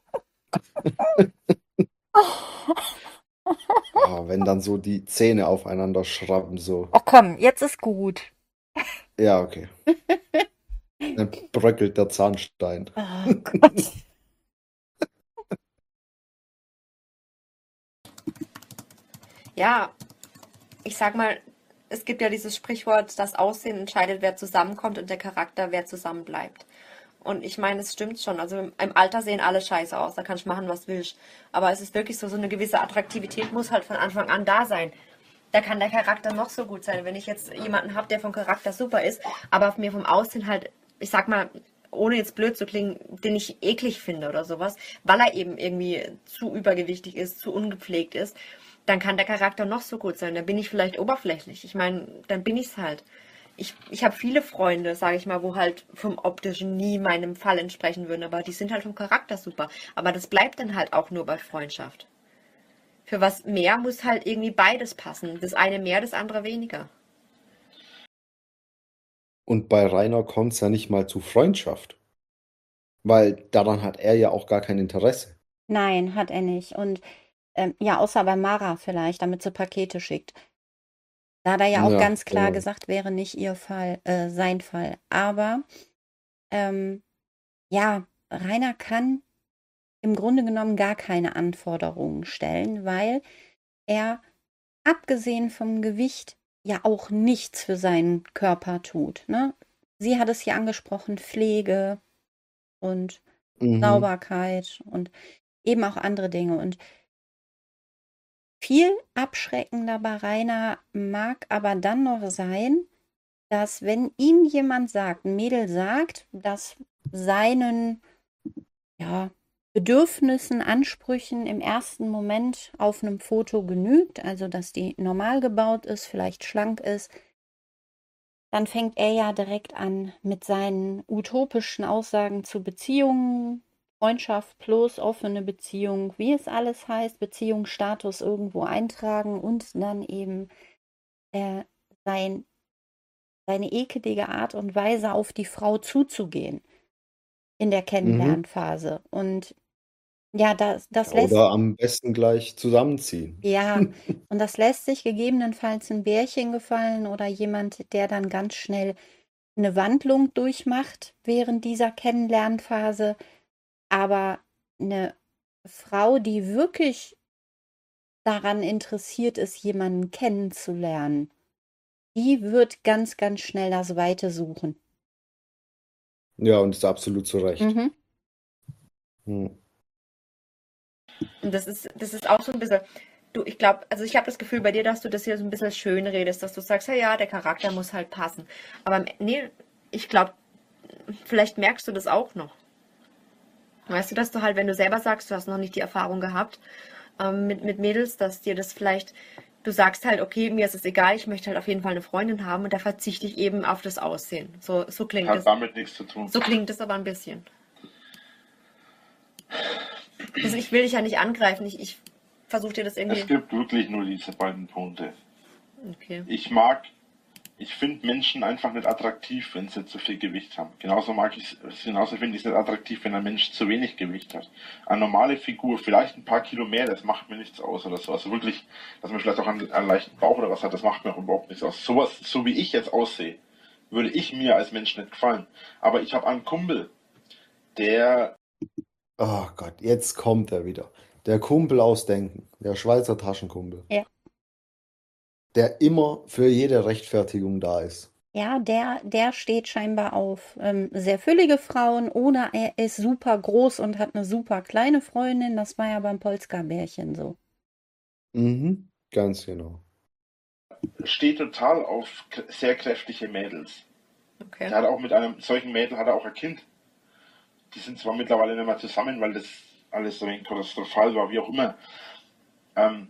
Ah, wenn dann so die Zähne aufeinander schrappen, so. Oh komm, jetzt ist gut. Ja, okay. Dann bröckelt der Zahnstein. Oh Gott. Ja, ich sag mal, es gibt ja dieses Sprichwort, das Aussehen entscheidet, wer zusammenkommt und der Charakter, wer zusammenbleibt. Und ich meine, es stimmt schon. Also im, im Alter sehen alle scheiße aus, da kannst du machen, was willst. Aber es ist wirklich so, so eine gewisse Attraktivität muss halt von Anfang an da sein. Da kann der Charakter noch so gut sein. Wenn ich jetzt jemanden habe, der vom Charakter super ist, aber auf mir vom Aussehen halt, ich sag mal, ohne jetzt blöd zu klingen, den ich eklig finde oder sowas, weil er eben irgendwie zu übergewichtig ist, zu ungepflegt ist, dann kann der Charakter noch so gut sein. Dann bin ich vielleicht oberflächlich. Ich meine, dann bin ich's halt. Ich, ich habe viele Freunde, sage ich mal, wo halt vom Optischen nie meinem Fall entsprechen würden, aber die sind halt vom Charakter super. Aber das bleibt dann halt auch nur bei Freundschaft. Für was mehr muss halt irgendwie beides passen. Das eine mehr, das andere weniger. Und bei Rainer kommt es ja nicht mal zu Freundschaft. Weil daran hat er ja auch gar kein Interesse. Nein, hat er nicht. Und ähm, ja, außer bei Mara vielleicht, damit sie Pakete schickt. Da hat er ja auch Ja, ganz klar genau. gesagt, wäre nicht ihr Fall, äh, sein Fall. Aber ähm, ja, Rainer kann im Grunde genommen gar keine Anforderungen stellen, weil er, abgesehen vom Gewicht, ja auch nichts für seinen Körper tut. Ne? Sie hat es hier angesprochen, Pflege und Mhm. Sauberkeit und eben auch andere Dinge. Und viel abschreckender bei Rainer mag aber dann noch sein, dass wenn ihm jemand sagt, ein Mädel sagt, dass seinen ja, Bedürfnissen, Ansprüchen im ersten Moment auf einem Foto genügt, also dass die normal gebaut ist, vielleicht schlank ist, dann fängt er ja direkt an mit seinen utopischen Aussagen zu Beziehungen, Freundschaft plus offene Beziehung, wie es alles heißt, Beziehungsstatus irgendwo eintragen und dann eben äh, sein, seine ekelige Art und Weise auf die Frau zuzugehen in der Mhm. Kennenlernphase. Und Ja, das, das lässt, Oder am besten gleich zusammenziehen. ja, und das lässt sich gegebenenfalls ein Bärchen gefallen oder jemand, der dann ganz schnell eine Wandlung durchmacht während dieser Kennenlernphase. Aber eine Frau, die wirklich daran interessiert ist, jemanden kennenzulernen, die wird ganz, ganz schnell das Weite suchen. Ja, und ist absolut zu Recht. Mhm. Hm. Und das ist, das ist auch so ein bisschen, du, ich glaube, also ich habe das Gefühl bei dir, dass du das hier so ein bisschen schön redest, dass du sagst, ja, ja, der Charakter muss halt passen. Aber am- nee, ich glaube, vielleicht merkst du das auch noch. Weißt du, dass du halt, wenn du selber sagst, du hast noch nicht die Erfahrung gehabt ähm, mit, mit Mädels, dass dir das vielleicht, du sagst halt, okay, mir ist es egal, ich möchte halt auf jeden Fall eine Freundin haben und da verzichte ich eben auf das Aussehen. So, so klingt Hat es. damit nichts zu tun. So klingt es aber ein bisschen. Also ich will dich ja nicht angreifen, ich, ich versuche dir das Es irgendwie. gibt wirklich nur diese beiden Punkte. Okay. Ich mag, ich finde Menschen einfach nicht attraktiv, wenn sie zu viel Gewicht haben. Genauso mag ich genauso finde ich es nicht attraktiv, wenn ein Mensch zu wenig Gewicht hat. Eine normale Figur, vielleicht ein paar Kilo mehr, das macht mir nichts aus oder so. Also wirklich, dass man vielleicht auch einen, einen leichten Bauch oder was hat, das macht mir auch überhaupt nichts aus. Sowas, so wie ich jetzt aussehe, würde ich mir als Mensch nicht gefallen. Aber ich habe einen Kumpel, der Oh Gott, jetzt kommt er wieder. Der Kumpel aus Denken, der Schweizer Taschenkumpel, Ja. der immer für jede Rechtfertigung da ist. Ja, der, der steht scheinbar auf ähm, sehr füllige Frauen oder er ist super groß und hat eine super kleine Freundin. Das war ja beim Polska-Bärchen so. Mhm, ganz genau. steht total auf k- sehr kräftige Mädels. Okay. Der hat auch mit einem solchen Mädel hat er auch ein Kind. Die sind zwar mittlerweile nicht mehr zusammen, weil das alles so ein katastrophal war, wie auch immer. Ähm,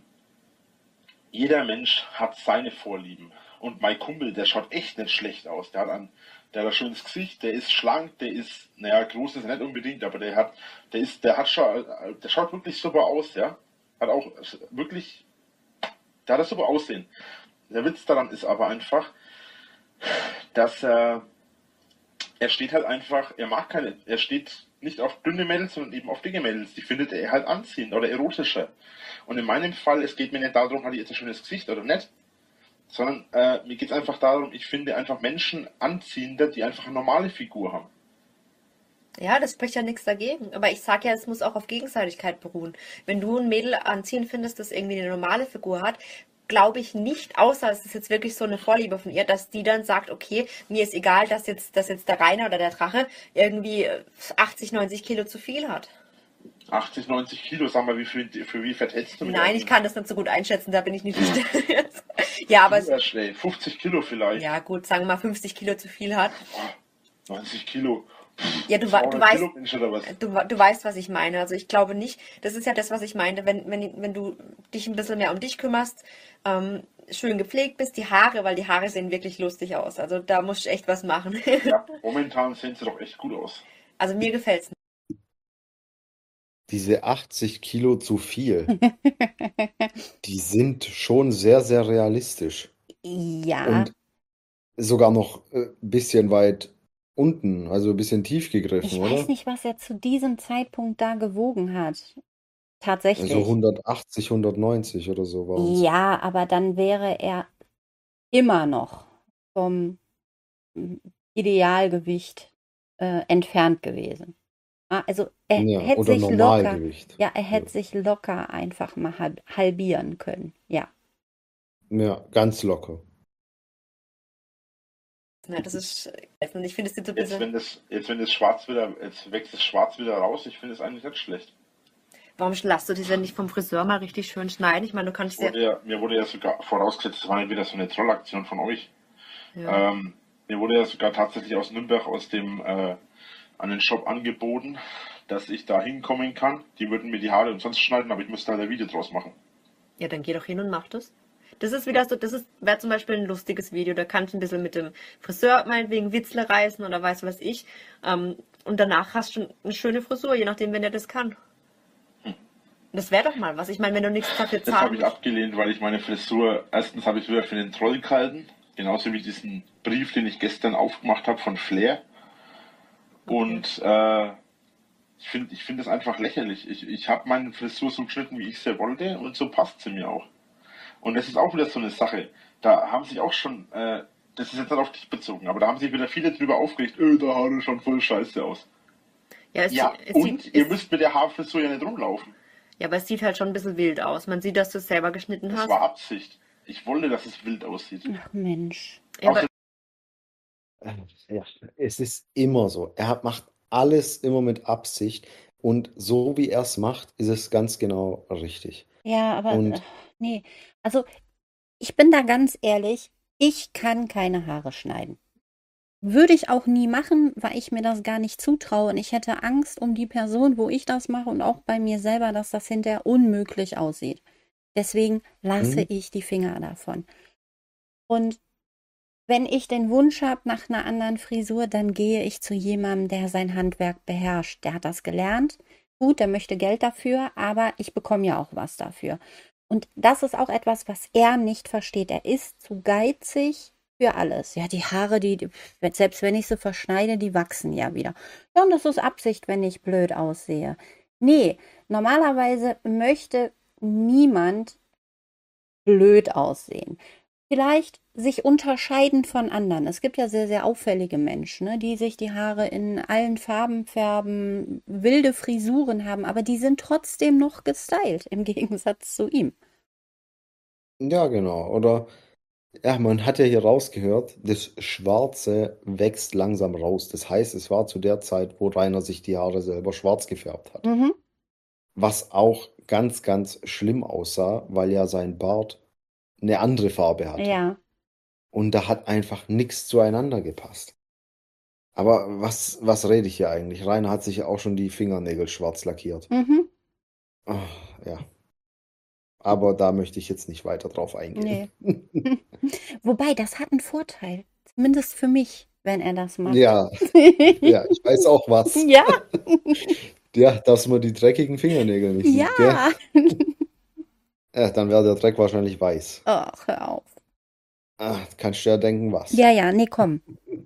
jeder Mensch hat seine Vorlieben. Und mein Kumpel, der schaut echt nicht schlecht aus. Der hat ein, der hat ein schönes Gesicht, der ist schlank, der ist, naja, groß ist er nicht unbedingt, aber der hat, der ist, der hat schon, der schaut wirklich super aus, ja. Hat auch wirklich, der hat das super Aussehen. Der Witz daran ist aber einfach, dass er, er steht halt einfach, er mag keine, er steht nicht auf dünne Mädels, sondern eben auf dicke Mädels. Die findet er halt anziehend oder erotischer. Und in meinem Fall, es geht mir nicht darum, hat die jetzt ein schönes Gesicht oder nicht, sondern äh, mir geht es einfach darum, ich finde einfach Menschen anziehender, die einfach eine normale Figur haben. Ja, das spricht ja nichts dagegen. Aber ich sag ja, es muss auch auf Gegenseitigkeit beruhen. Wenn du ein Mädel anziehen findest, das irgendwie eine normale Figur hat, glaube ich nicht, außer es ist jetzt wirklich so eine Vorliebe von ihr, dass die dann sagt, okay, mir ist egal, dass jetzt, dass jetzt der Rainer oder der Drache irgendwie achtzig, neunzig Kilo zu viel hat. achtzig, neunzig Kilo, sag mal, wie viel, für wie fett hättest du mit Nein, ich kann das nicht so gut einschätzen, da bin ich nicht die Ja, aber es, das? fünfzig Kilo vielleicht. ja gut, sagen wir mal fünfzig Kilo zu viel hat. neunzig Kilo. Ja, du, wa- du zweihundert weißt, Kilo, Mensch, oder was? du, wa- du weißt, was ich meine. Also ich glaube nicht, das ist ja das, was ich meine, wenn, wenn, wenn du dich ein bisschen mehr um dich kümmerst, ähm, schön gepflegt bist, die Haare, weil die Haare sehen wirklich lustig aus. Also da musst du echt was machen. Ja, momentan sehen sie doch echt gut aus. Also mir gefällt's Diese achtzig Kilo zu viel, die sind schon sehr, sehr realistisch. Ja, Und sogar noch ein bisschen weit unten, also ein bisschen tief ich gegriffen, weiß oder? nicht, was er zu diesem Zeitpunkt da gewogen hat. Also Tatsächlich. hundertachtzig, hundertneunzig oder so waren es. Ja, aber dann wäre er immer noch vom mm, Idealgewicht äh, entfernt gewesen. Ah, Also er Ja, hätte oder sich locker, Normalgewicht. ja, er Ja. hätte sich locker einfach mal halb- halbieren können. Ja. Ja, ganz locker. Ja, das ist, und ich finde es jetzt so ein Jetzt bisschen, wenn das, jetzt wenn das Schwarz wieder, jetzt wächst das Schwarz wieder raus, ich finde es eigentlich nicht schlecht. warum lässt du dich denn nicht vom Friseur mal richtig schön schneiden? Ich meine, du kannst ja, Wurde ja, mir wurde ja sogar vorausgesetzt, das war nicht wieder so eine Trollaktion von euch. ja. Ähm, mir wurde ja sogar tatsächlich aus Nürnberg aus dem äh, an den Shop angeboten, dass ich da hinkommen kann. Die würden mir die Haare umsonst schneiden, aber ich müsste halt ein Video draus machen. Ja, dann geh doch hin und mach das. Das ist wieder so, das ist, wäre zum Beispiel ein lustiges Video. Da kannst du ein bisschen mit dem Friseur meinetwegen Witzle reißen oder weiß was ich. Ähm, und danach hast du schon eine schöne Frisur, je nachdem, wenn der das kann. Das wäre doch mal was. Ich meine, wenn du nichts dafür Das habe zahlen ich musst. abgelehnt, weil ich meine Frisur, erstens habe ich wieder für den Troll gehalten, genauso wie diesen Brief, den ich gestern aufgemacht habe von Flair. Und äh, Ich finde ich find das einfach lächerlich. Ich, ich habe meine Frisur so geschnitten, wie ich sie wollte und so passt sie mir auch. Und das ist auch wieder so eine Sache. Da haben sich auch schon, äh, das ist jetzt nicht auf dich bezogen, aber da haben sich wieder viele drüber aufgeregt, öh, der Haare schauen voll scheiße aus. Ja, es, Ja, es und sieht, ihr es, müsst mit der Haarfrisur ja nicht rumlaufen. ja, aber es sieht halt schon ein bisschen wild aus. Man sieht, dass du es selber geschnitten Das hast. war Absicht. Ich wollte, dass es wild aussieht. Ach Mensch. Ja, aber Außer Äh, Ja, es ist immer so. Er hat, macht alles immer mit Absicht. Und so wie er es macht, ist es ganz genau richtig. Ja, aber äh, Und nee. Also ich bin da ganz ehrlich, ich kann keine Haare schneiden. Würde ich auch nie machen, weil ich mir das gar nicht zutraue. Und ich hätte Angst um die Person, wo ich das mache und auch bei mir selber, dass das hinterher unmöglich aussieht. Deswegen lasse hm, ich die Finger davon. Und wenn ich den Wunsch habe nach einer anderen Frisur, dann gehe ich zu jemandem, der sein Handwerk beherrscht. Der hat das gelernt. Gut, der möchte Geld dafür, aber ich bekomme ja auch was dafür. Und das ist auch etwas, was er nicht versteht. Er ist zu geizig für alles. Ja, die Haare, die, die- selbst wenn ich sie verschneide, die wachsen ja wieder. Ja, und das ist Absicht, wenn ich blöd aussehe. Nee, normalerweise möchte niemand blöd aussehen. Vielleicht sich unterscheiden von anderen. Es gibt ja sehr, sehr auffällige Menschen, ne, die sich die Haare in allen Farben färben, wilde Frisuren haben, aber die sind trotzdem noch gestylt, im Gegensatz zu ihm. ja, genau. Oder ja, man hat ja hier rausgehört, das Schwarze wächst langsam raus. Das heißt, es war zu der Zeit, wo Rainer sich die Haare selber schwarz gefärbt hat. Mhm. Was auch ganz, ganz schlimm aussah, weil ja sein Bart eine andere Farbe hatte. Ja. Und da hat einfach nichts zueinander gepasst. Aber was, was rede ich hier eigentlich? Rainer hat sich ja auch schon die Fingernägel schwarz lackiert. Mhm. Ah, ja, aber da möchte ich jetzt nicht weiter drauf eingehen. Nee. Wobei, das hat einen Vorteil. Zumindest für mich, wenn er das macht. Ja, ja, ich weiß auch was. Ja, Ja, dass man die dreckigen Fingernägel nicht sieht, gell? ja. Ja, dann wäre der Dreck wahrscheinlich weiß. Ach, hör auf. Ah, kannst du ja denken, was. Ja, ja, nee, komm.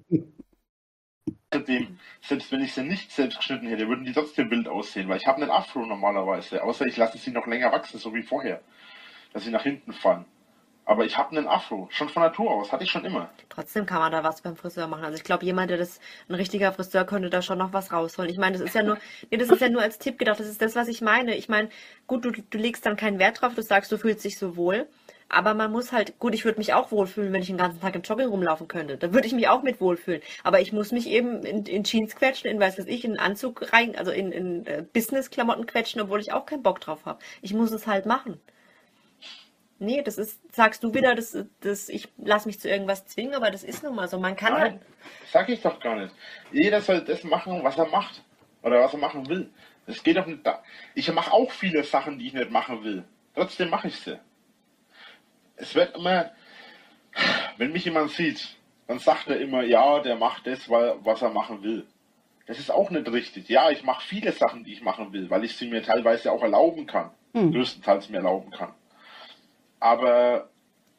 außerdem, selbst wenn ich sie nicht selbst geschnitten hätte, würden die trotzdem wild aussehen, weil ich habe einen Afro normalerweise, außer ich lasse sie noch länger wachsen, so wie vorher, dass sie nach hinten fallen. Aber ich habe einen Afro, schon von Natur aus, hatte ich schon immer. trotzdem kann man da was beim Friseur machen. Also ich glaube, jemand, der das, ein richtiger Friseur könnte da schon noch was rausholen. Ich meine, das ist ja nur, nee, das ist ja nur als Tipp gedacht. Das ist das, was ich meine. Ich meine, gut, du, du legst dann keinen Wert drauf, du sagst, du fühlst dich so wohl. Aber man muss halt, gut, ich würde mich auch wohlfühlen, wenn ich den ganzen Tag im Jogging rumlaufen könnte. Da würde ich mich auch mit wohlfühlen. Aber ich muss mich eben in, in Jeans quetschen, in, weiß was ich, in Anzug rein, also in, in äh, Business-Klamotten quetschen, obwohl ich auch keinen Bock drauf habe. Ich muss es halt machen. Nee, das ist, sagst du wieder, das, das, ich lasse mich zu irgendwas zwingen, aber das ist nun mal so. Man kann halt, Nein, sag ich doch gar nicht. Jeder soll das machen, was er macht. Oder was er machen will. Es geht doch nicht da. Ich mache auch viele Sachen, die ich nicht machen will. Trotzdem mache ich sie. Es wird immer, wenn mich jemand sieht, dann sagt er immer, ja, der macht das, weil, was er machen will. Das ist auch nicht richtig. Ja, ich mache viele Sachen, die ich machen will, weil ich sie mir teilweise auch erlauben kann. Hm. Größtenteils mir erlauben kann. Aber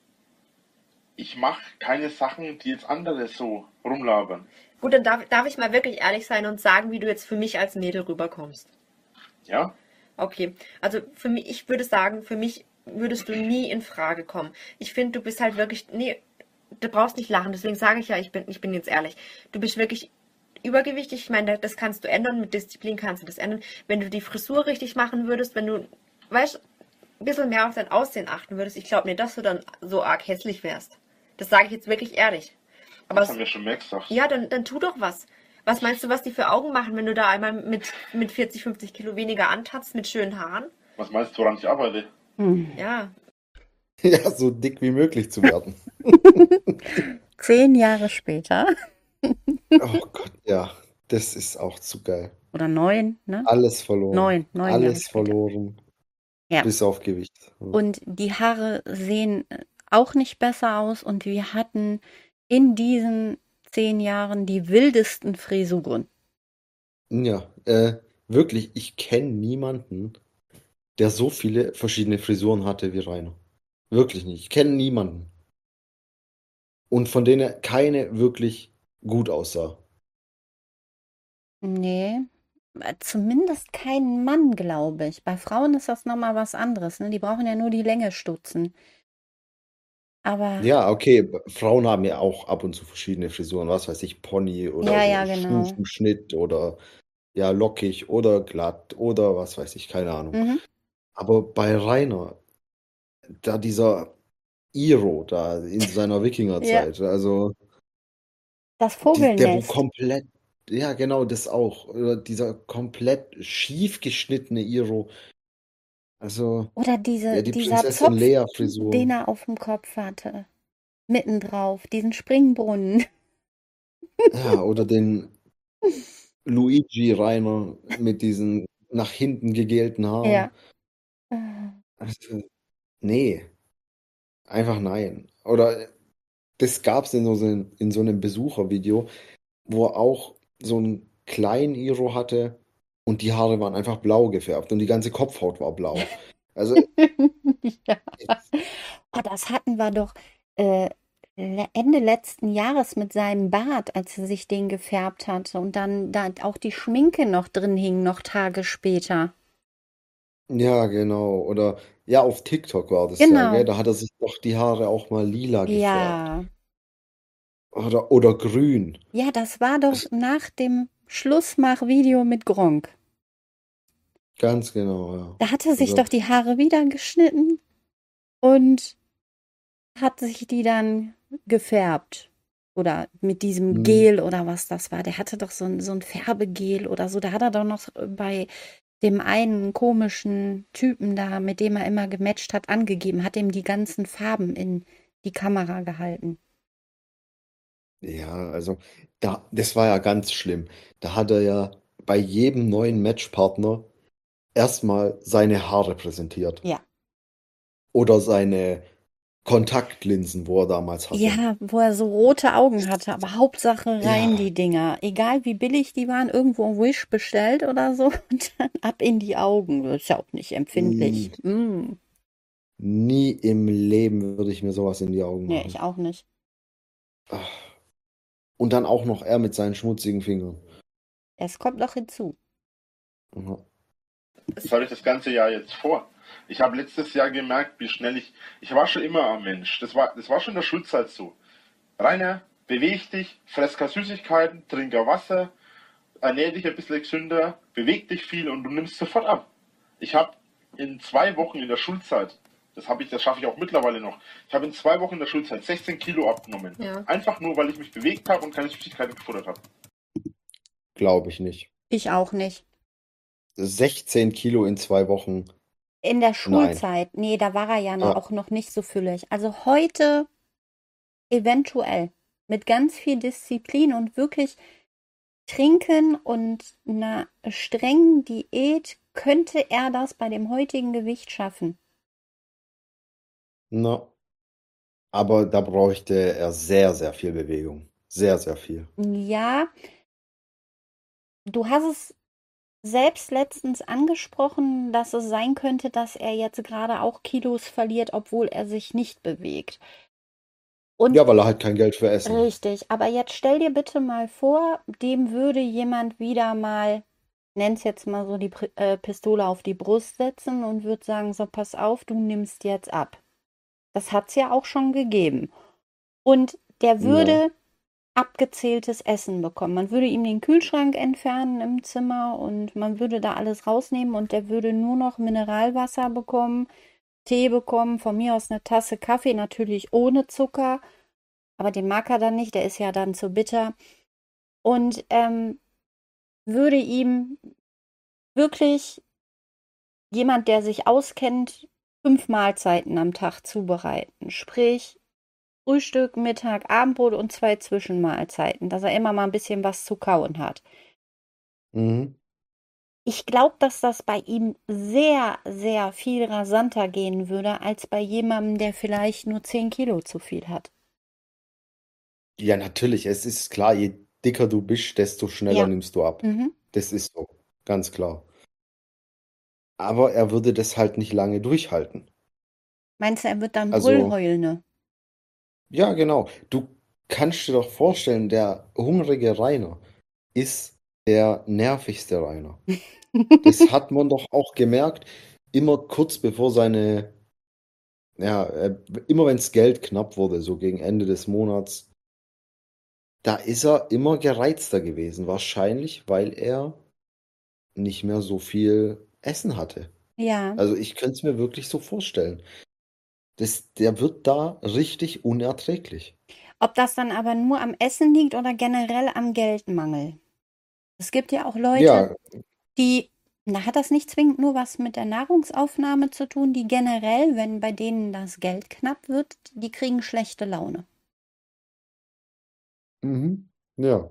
ich mache keine Sachen, die jetzt andere so rumlabern. gut, dann darf, darf ich mal wirklich ehrlich sein und sagen, wie du jetzt für mich als Mädel rüberkommst. Ja? Okay, also für mich, ich würde sagen, für mich würdest du nie in Frage kommen. Ich finde, du bist halt wirklich, nee, du brauchst nicht lachen, deswegen sage ich ja, ich bin, ich bin jetzt ehrlich. Du bist wirklich übergewichtig, ich meine, das kannst du ändern, mit Disziplin kannst du das ändern. Wenn du die Frisur richtig machen würdest, wenn du, weißt, ein bisschen mehr auf dein Aussehen achten würdest, ich glaube nicht, dass du dann so arg hässlich wärst. Das sage ich jetzt wirklich ehrlich. Aber Das es, haben wir schon mehr gesagt. ja, dann, dann tu doch was. Was meinst du, was die für Augen machen, wenn du da einmal mit, mit vierzig, fünfzig Kilo weniger antatst, mit schönen Haaren? Was meinst du, woran ich arbeite? Hm. Ja, Ja, so dick wie möglich zu werden. Zehn Jahre später. Oh Gott, ja, das ist auch zu geil. Oder neun, ne? Alles verloren. Neun, neun Jahre Alles später. verloren. Ja. Bis auf Gewicht. Und die Haare sehen auch nicht besser aus und wir hatten in diesen zehn Jahren die wildesten Frisuren. Ja, äh, wirklich, ich kenne niemanden, der so viele verschiedene Frisuren hatte wie Rainer. Wirklich nicht. Ich kenne niemanden. Und von denen keine wirklich gut aussah. Nee. äh, zumindest kein Mann, glaube ich. Bei Frauen ist das nochmal was anderes, ne? Die brauchen ja nur die Länge stutzen. Aber Ja, okay, b Frauen haben ja auch ab und zu verschiedene Frisuren, was weiß ich, Pony oder ja, so ja, genau. Stufenschnitt oder ja, lockig oder glatt oder was weiß ich, keine Ahnung. Mhm. Aber bei Rainer, da dieser Iro da in seiner Ja, Wikingerzeit, also das die der wo Vogelnest. komplett ja genau, das auch. Oder dieser komplett schief geschnittene Iro. Also, Oder ja, diese, die dieser Prinzessin Zopf, Leia-Frisur. den er auf dem Kopf hatte. Mittendrauf, diesen Springbrunnen. Ja, oder den Luigi Rainer mit diesen nach hinten gegelten Haaren. Ja. Äh, Also, ne, einfach nein. Oder das gab's in so 'nem in so 'nem Besuchervideo, wo er auch so 'n kleinen Iro hatte und die Haare waren einfach blau gefärbt und die ganze Kopfhaut war blau. Also, Ja. jetzt Oh, das hatten wir doch äh, le- Ende letzten Jahres mit seinem Bart, als er sich den gefärbt hatte und dann da auch die Schminke noch drin hing, noch Tage später. ja, genau. Oder ja, auf TikTok war das ja, gell? Genau. Da hat er sich doch die Haare auch mal lila gefärbt. Ja. Oder oder grün. Ja, das war doch Also, nach dem Schlussmach-Video mit Gronkh. ganz genau, ja. Da hat er sich Also, doch die Haare wieder geschnitten und hat sich die dann gefärbt. Oder mit diesem mhm. Gel oder was das war. Der hatte doch so ein, so ein Färbegel oder so. Da hat er doch noch bei dem einen komischen Typen da, mit dem er immer gematcht hat, angegeben, hat ihm die ganzen Farben in die Kamera gehalten. Ja, also da das war ja ganz schlimm. Da hat er ja bei jedem neuen Matchpartner erst mal seine Haare präsentiert Ja. oder seine Kontaktlinsen, wo er damals hatte. Ja, wo er so rote Augen hatte, aber Hauptsache rein Ja, die Dinger. Egal wie billig die waren, irgendwo auf Wish bestellt oder so und dann ab in die Augen. Das ist ja auch nicht hm, empfindlich. Mm. nie im Leben würde ich mir so was in die Augen Nee, machen. ich auch nicht. Ah, und dann auch noch er mit seinen schmutzigen Fingern. Es kommt noch hinzu. Ja. Das habe ich das ganze Jahr jetzt vor. Ich habe letztes Jahr gemerkt, wie schnell ich. Ich war schon immer ein Mensch. Das war, das war schon in der Schulzeit so. Rainer, beweg dich, fress keine Süßigkeiten, trink ein Wasser, ernähr dich ein bisschen gesünder, beweg dich viel und du nimmst sofort ab. Ich habe in zwei Wochen in der Schulzeit, das habe ich, das schaffe ich auch mittlerweile noch, ich habe in zwei Wochen in der Schulzeit sechzehn Kilo abgenommen. Ja. Einfach nur, weil ich mich bewegt habe und keine Süßigkeiten gefuttert habe. Glaube ich nicht. Ich auch nicht. sechzehn Kilo in zwei Wochen. In der Nein. Schulzeit, nee, da war er ja noch, Ja. auch noch nicht so füllig. Also heute eventuell mit ganz viel Disziplin und wirklich Trinken und einer strengen Diät könnte er das bei dem heutigen Gewicht schaffen. Na, aber da bräuchte er sehr, sehr viel Bewegung. Sehr, sehr viel. Ja, du hast es selbst letztens angesprochen, dass es sein könnte, dass er jetzt gerade auch Kilos verliert, obwohl er sich nicht bewegt. Und Ja, weil er halt kein Geld für Essen hat. richtig, aber jetzt stell dir bitte mal vor, dem würde jemand wieder mal, nenn's jetzt mal so, die Pri- äh, Pistole auf die Brust setzen und würde sagen, so pass auf, du nimmst jetzt ab. Das hat's ja auch schon gegeben. Und der Ja. würde abgezähltes Essen bekommen. Man würde ihm den Kühlschrank entfernen im Zimmer und man würde da alles rausnehmen und der würde nur noch Mineralwasser bekommen, Tee bekommen, von mir aus eine Tasse Kaffee, natürlich ohne Zucker, aber den mag er dann nicht, der ist ja dann zu bitter. Und ähm, würde ihm wirklich jemand, der sich auskennt, fünf Mahlzeiten am Tag zubereiten. Sprich, Frühstück, Mittag, Abendbrot und zwei Zwischenmahlzeiten, dass er immer mal ein bisschen was zu kauen hat. Mhm. Ich glaube, dass das bei ihm sehr, sehr viel rasanter gehen würde, als bei jemandem, der vielleicht nur zehn Kilo zu viel hat. Ja, natürlich. Es ist klar, je dicker du bist, desto schneller Ja. nimmst du ab. Mhm. Das ist so. Ganz klar. Aber er würde das halt nicht lange durchhalten. Meinst du, er wird dann Also, Brüllheul, ne? ja, genau. Du kannst dir doch vorstellen, der hungrige Rainer ist der nervigste Rainer. Das hat man doch auch gemerkt, immer kurz bevor seine, ja, äh, immer wenn das Geld knapp wurde, so gegen Ende des Monats, da ist er immer gereizter gewesen. Wahrscheinlich, weil er nicht mehr so viel Essen hatte. Ja. Also ich könnte es mir wirklich so vorstellen. Das, der wird da richtig unerträglich. Ob das dann aber nur am Essen liegt oder generell am Geldmangel. Es gibt ja auch Leute, Ja, die, da hat das nicht zwingend nur was mit der Nahrungsaufnahme zu tun, die generell, wenn bei denen das Geld knapp wird, die kriegen schlechte Laune. mhm, ja.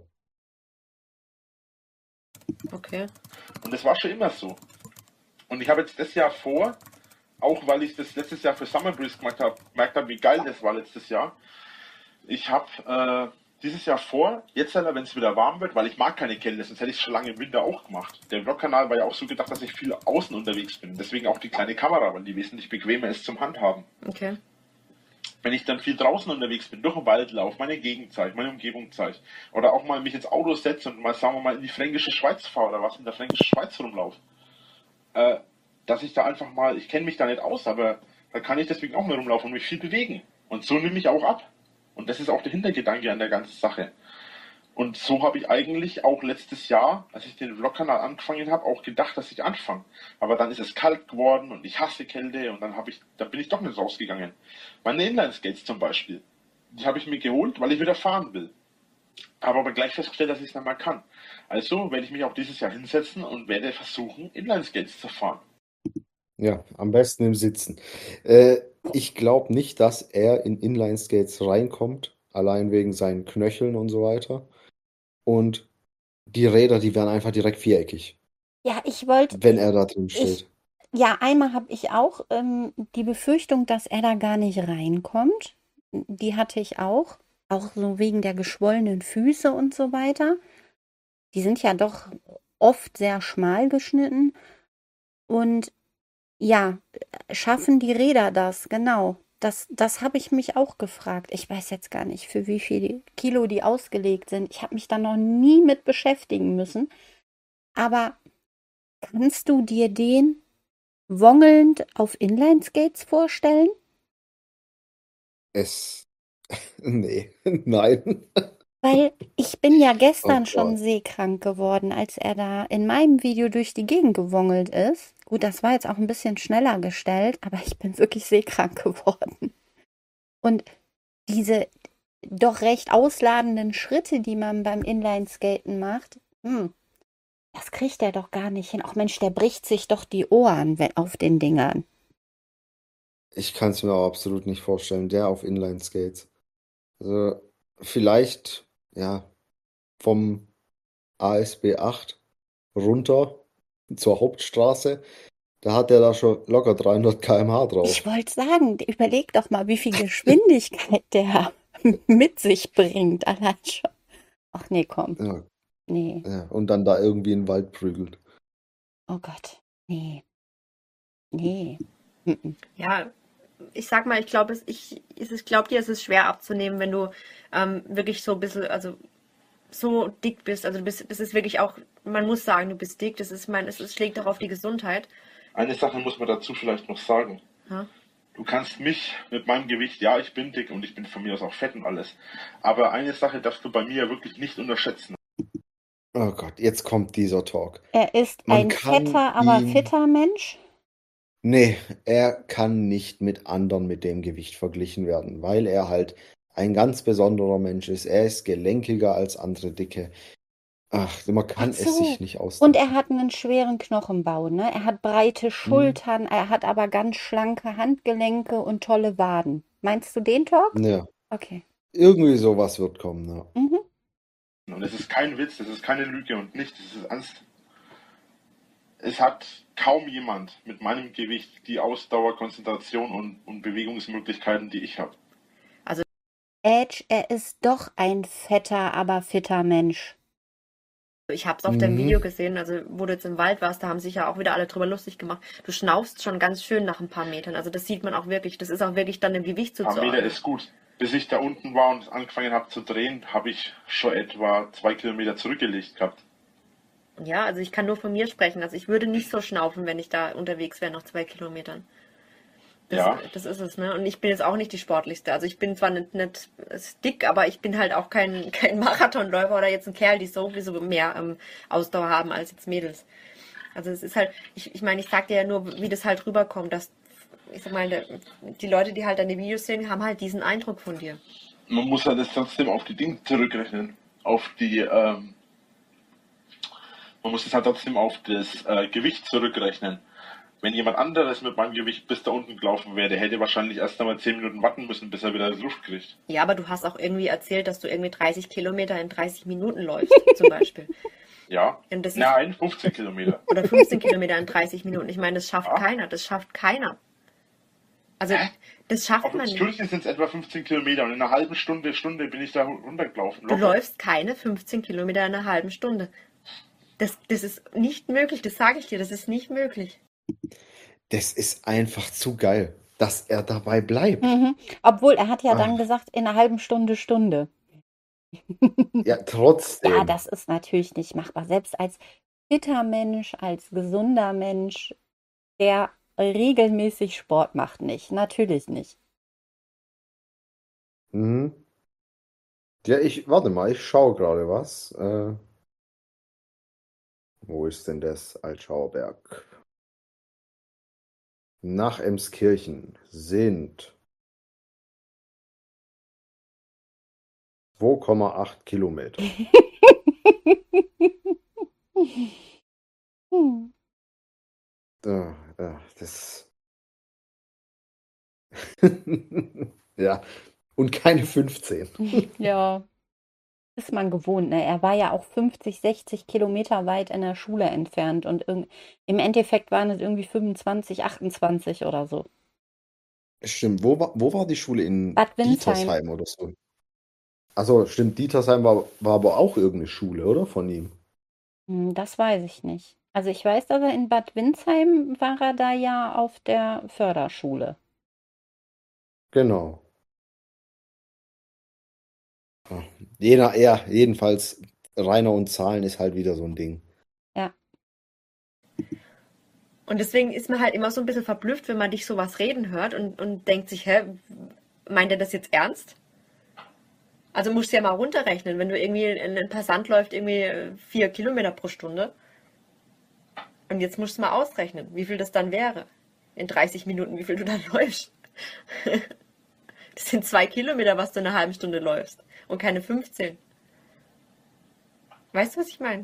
Okay. Und das war schon immer so. Und ich habe jetzt das Jahr vor, auch weil ich das letztes Jahr für Summer Breeze gemacht habe, gemerkt habe, wie geil das war letztes Jahr. Ich habe äh, dieses Jahr vor, jetzt, wenn es wieder warm wird, weil ich mag keine Kälte, sonst hätte ich es schon lange im Winter auch gemacht. Der Vlog-Kanal war ja auch so gedacht, dass ich viel außen unterwegs bin. Deswegen auch die kleine Kamera, weil die wesentlich bequemer ist zum Handhaben. Okay. Wenn ich dann viel draußen unterwegs bin, durch den Wald laufe, meine Gegend zeige, meine Umgebung zeige, oder auch mal mich ins Auto setze und mal, sagen wir mal, in die fränkische Schweiz fahre oder was in der fränkischen Schweiz rumlaufe, äh, dass ich da einfach mal, ich kenne mich da nicht aus, aber da kann ich deswegen auch mal rumlaufen und mich viel bewegen. Und so nehme ich auch ab. Und das ist auch der Hintergedanke an der ganzen Sache. Und so habe ich eigentlich auch letztes Jahr, als ich den Vlog-Kanal angefangen habe, auch gedacht, dass ich anfange. Aber dann ist es kalt geworden und ich hasse Kälte und dann habe ich, dann bin ich doch nicht rausgegangen. Meine Inline-Skates zum Beispiel, die habe ich mir geholt, weil ich wieder fahren will. Habe aber gleich festgestellt, dass ich es nicht mehr kann. Also werde ich mich auch dieses Jahr hinsetzen und werde versuchen, Inline-Skates zu fahren. Ja, am besten im Sitzen. Äh, ich glaube nicht, dass er in Inline-Skates reinkommt, allein wegen seinen Knöcheln und so weiter. Und die Räder, die wären einfach direkt viereckig, Ja, ich wollte, wenn er da drin ich, steht. ja, einmal habe ich auch ähm, die Befürchtung, dass er da gar nicht reinkommt. Die hatte ich auch. Auch so wegen der geschwollenen Füße und so weiter. Die sind ja doch oft sehr schmal geschnitten. Und ja, schaffen die Räder das? Genau. Das, das habe ich mich auch gefragt. Ich weiß jetzt gar nicht, für wie viel Kilo die ausgelegt sind. Ich habe mich da noch nie mit beschäftigen müssen. Aber kannst du dir den wongelnd auf Inlineskates vorstellen? Es. Nee, nein. Weil ich bin ja Oh gestern schon Gott. seekrank geworden, als er da in meinem Video durch die Gegend gewongelt ist. Gut, das war jetzt auch ein bisschen schneller gestellt, aber ich bin wirklich seekrank geworden. Und diese doch recht ausladenden Schritte, die man beim Inlineskaten macht, hm, das kriegt er doch gar nicht hin. Ach Mensch, der bricht sich doch die Ohren we- auf den Dingern. Ich kann es mir auch absolut nicht vorstellen, der auf Inline-Skates. Also vielleicht, ja, vom A S B acht runter zur Hauptstraße, da hat er da schon locker dreihundert Kilometer pro Stunde Ich drauf. wollte sagen, überleg doch mal, wie viel Geschwindigkeit der mit sich bringt, allein schon. Ach nee, komm. Ja, Nee. ja, und dann da irgendwie in den Wald prügelt. Oh Gott. Nee. Nee. Mhm. Ja, ich sag mal, ich glaube, es, ich, es ist- glaub dir, es ist schwer abzunehmen, wenn du ähm, wirklich so ein bisschen, also so dick bist. Also du bist, das ist wirklich auch, man muss sagen, du bist dick. Das ist mein, es, es schlägt auch auf die Gesundheit. Eine Sache muss man dazu vielleicht noch sagen. Ja. Du kannst mich mit meinem Gewicht, ja, ich bin dick und ich bin von mir aus auch fett und alles. Aber eine Sache darfst du bei mir wirklich nicht unterschätzen. Oh Gott, jetzt kommt dieser Talk. Er ist Man ein kann fetter, aber ihn. fitter Mensch. Nee, er kann nicht mit anderen mit dem Gewicht verglichen werden, weil er halt ein ganz besonderer Mensch ist. Er ist gelenkiger als andere Dicke. Ach, man Ach kann es sich so. nicht Und ausdenken. er hat einen schweren Knochenbau, ne? Er hat breite Hm, Schultern, er hat aber ganz schlanke Handgelenke und tolle Waden. Meinst du den Talk? ja, Okay. irgendwie sowas wird kommen, ja. Mhm. Und es ist kein Witz, es ist keine Lüge und nichts, es ist ernst. Es hat kaum jemand mit meinem Gewicht die Ausdauer, Konzentration und, und Bewegungsmöglichkeiten, die ich habe. Edge, er ist doch ein fetter, aber fitter Mensch. Ich habe es auf dem Mhm. Video gesehen, also wo du jetzt im Wald warst, da haben sich ja auch wieder alle drüber lustig gemacht. Du schnaufst schon ganz schön nach ein paar Metern. Also das sieht man auch wirklich. Das ist auch wirklich dann dem Gewicht Ein paar Meter zuzuordnen. ist gut. Bis ich da unten war und angefangen habe zu drehen, habe ich schon etwa zwei Kilometer zurückgelegt gehabt. Ja, also ich kann nur von mir sprechen. Also ich würde nicht so schnaufen, wenn ich da unterwegs wäre nach zwei Kilometern. Das, Ja, das ist es, ne? Und ich bin jetzt auch nicht die sportlichste. Also ich bin zwar nicht, nicht dick, aber ich bin halt auch kein, kein Marathonläufer oder jetzt ein Kerl, die sowieso mehr ähm, Ausdauer haben als jetzt Mädels. Also es ist halt, ich, ich meine, ich sag dir ja nur, wie das halt rüberkommt, dass, ich sag mal, der- die Leute, die halt deine Videos sehen, haben halt diesen Eindruck von dir. man muss halt das trotzdem auf die Dinge zurückrechnen. Auf die, ähm, man muss es halt trotzdem auf das äh, Gewicht zurückrechnen. Wenn jemand anderes mit meinem Gewicht bis da unten gelaufen wäre, der hätte wahrscheinlich erst einmal zehn Minuten warten müssen, bis er wieder Luft kriegt. Ja, aber du hast auch irgendwie erzählt, dass du irgendwie dreißig Kilometer in dreißig Minuten läufst, zum Beispiel. Ja? Und das ist, Nein, fünfzehn Kilometer. oder fünfzehn Kilometer in dreißig Minuten. Ich meine, das schafft Ja. keiner. Das schafft keiner. Also, Hä? das schafft Auf man uns nicht. Kirchen sind es etwa fünfzehn Kilometer und in einer halben Stunde, Stunde bin ich da runtergelaufen. Du Locker. läufst keine fünfzehn Kilometer in einer halben Stunde. Das, das ist nicht möglich, das sage ich dir, das ist nicht möglich. Das ist einfach zu geil, dass er dabei bleibt. Mhm. Obwohl, er hat ja dann Ah. gesagt, in einer halben Stunde, Stunde. Ja, trotzdem. Ja, das ist natürlich nicht machbar. Selbst als fitter Mensch, als gesunder Mensch, der regelmäßig Sport macht, nicht. Natürlich nicht. Mhm. Ja, ich, warte mal, ich schaue gerade was. Äh, wo ist denn das Altschauerberg? Nach Emskirchen sind zwei Komma acht Kilometer. Hm. Ja, ja, das. Ja, und keine fünfzehn. Ja, ist man gewohnt, ne? Er war ja auch fünfzig, sechzig Kilometer weit in der Schule entfernt und irg- im Endeffekt waren es irgendwie fünfundzwanzig, achtundzwanzig oder so. Stimmt, wo war, wo war die Schule? In Bad Windsheim. Dietersheim oder so? Achso, stimmt, Dietersheim war, war aber auch irgendeine Schule, oder? Von ihm. Hm, Das weiß ich nicht. Also ich weiß, dass er in Bad Windsheim war er da ja auf der Förderschule. Genau. Ja, jener, ja, jedenfalls, Rainer und Zahlen ist halt wieder so ein Ding. Ja. Und deswegen ist man halt immer so ein bisschen verblüfft, wenn man dich sowas reden hört und, und denkt sich, hä, meint er das jetzt ernst? Also musst du ja mal runterrechnen, wenn du irgendwie in ein Passant läuft, irgendwie äh, vier Kilometer pro Stunde. Und jetzt musst du mal ausrechnen, wie viel das dann wäre. In dreißig Minuten, wie viel du dann läufst. Das sind zwei Kilometer, was du in einer halben Stunde läufst. Und keine fünfzehn. Weißt du, was ich meine?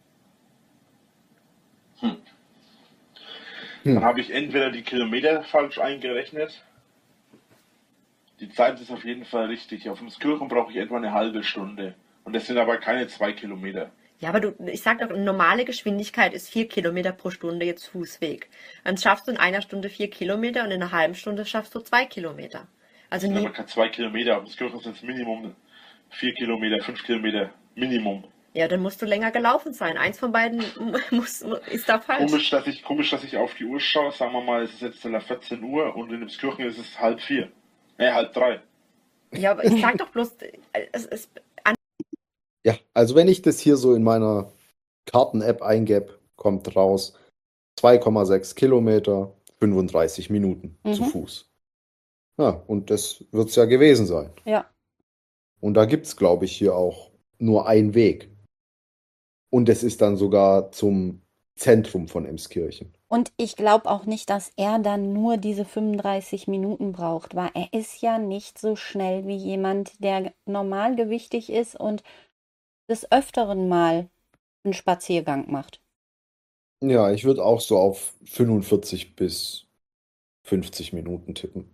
Dann Hm. habe ich entweder die Kilometer falsch eingerechnet. Die Zeit ist auf jeden Fall richtig. Auf Emskirchen brauche ich etwa eine halbe Stunde. Und das sind aber keine zwei Kilometer. Ja, aber du, ich sag doch, eine normale Geschwindigkeit ist vier Kilometer pro Stunde jetzt Fußweg. Dann schaffst du in einer Stunde vier Kilometer und in einer halben Stunde schaffst du zwei Kilometer. Also Das sind nie, aber keine zwei Kilometer. Auf Emskirchen sind es Minimum vier Kilometer, fünf Kilometer. Minimum. ja, dann musst du länger gelaufen sein. Eins von beiden muss, ist da falsch. Komisch, dass ich, komisch, dass ich auf die Uhr schaue. Sagen wir mal, es ist jetzt vierzehn Uhr und in Emskirchen ist es halb vier. Äh, halb drei. Ja, aber ich sag doch bloß, äh, es ist Ja, also wenn ich das hier so in meiner Karten-App eingebe, kommt raus zwei Komma sechs Kilometer, fünfunddreißig Minuten zu Mhm. Fuß. Ja, und das wird es ja gewesen sein. Ja. Und da gibt es, glaube ich, hier auch nur einen Weg. Und es ist dann sogar zum Zentrum von Emskirchen. Und ich glaube auch nicht, dass er dann nur diese fünfunddreißig Minuten braucht, weil er ist ja nicht so schnell wie jemand, der normalgewichtig ist und des Öfteren mal einen Spaziergang macht. Ja, ich würde auch so auf fünfundvierzig bis fünfzig Minuten tippen.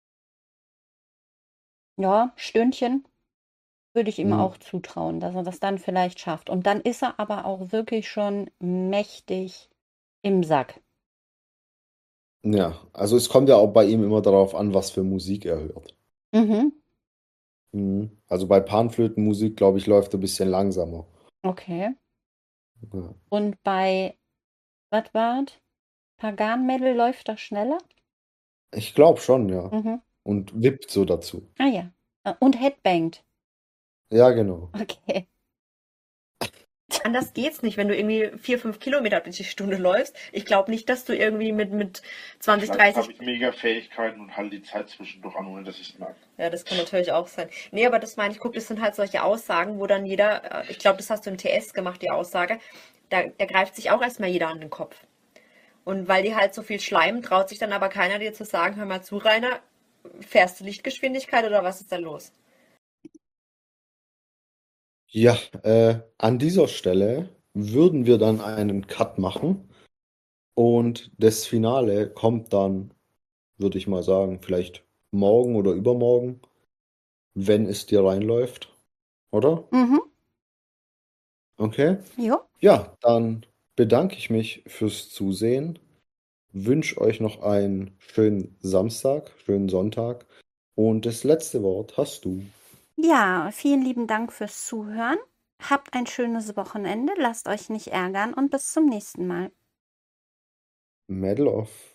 Ja, Stündchen würde ich ihm Hm. auch zutrauen, dass er das dann vielleicht schafft. Und dann ist er aber auch wirklich schon mächtig im Sack. Ja, also es kommt ja auch bei ihm immer darauf an, was für Musik er hört. Mhm. Mhm. Also bei Panflötenmusik, glaube ich, läuft er ein bisschen langsamer. Okay. Ja. Und bei, was war's? Pagan Metal läuft das schneller? Ich glaube schon, ja. Mhm. Und wippt so dazu. Ah ja. Äh, Und Headbanged. Ja, genau. Okay. anders geht's nicht, wenn du irgendwie vier, fünf Kilometer durch die Stunde läufst. Ich glaube nicht, dass du irgendwie mit, mit zwanzig, Vielleicht habe dreißig... ich mega Fähigkeiten und halte die Zeit zwischendurch an, ohne dass ich es merke. Ja, das kann natürlich auch sein. Nee, aber das meine ich, guck, das sind halt solche Aussagen, wo dann jeder, äh, ich glaube, das hast du im T S gemacht, die Aussage, da, da greift sich auch erstmal jeder an den Kopf. Und weil die halt so viel schleimen, traut sich dann aber keiner dir zu sagen, hör mal zu, Rainer, fährst du Lichtgeschwindigkeit oder was ist da los? Ja, äh, an dieser Stelle würden wir dann einen Cut machen und das Finale kommt dann, würde ich mal sagen, vielleicht morgen oder übermorgen, wenn es dir reinläuft, oder? Mhm. Okay. Jo. Ja, dann bedanke ich mich fürs Zusehen, wünsche euch noch einen schönen Samstag, schönen Sonntag und das letzte Wort hast du. Ja, vielen lieben Dank fürs Zuhören. Habt ein schönes Wochenende, lasst euch nicht ärgern und bis zum nächsten Mal. Medal of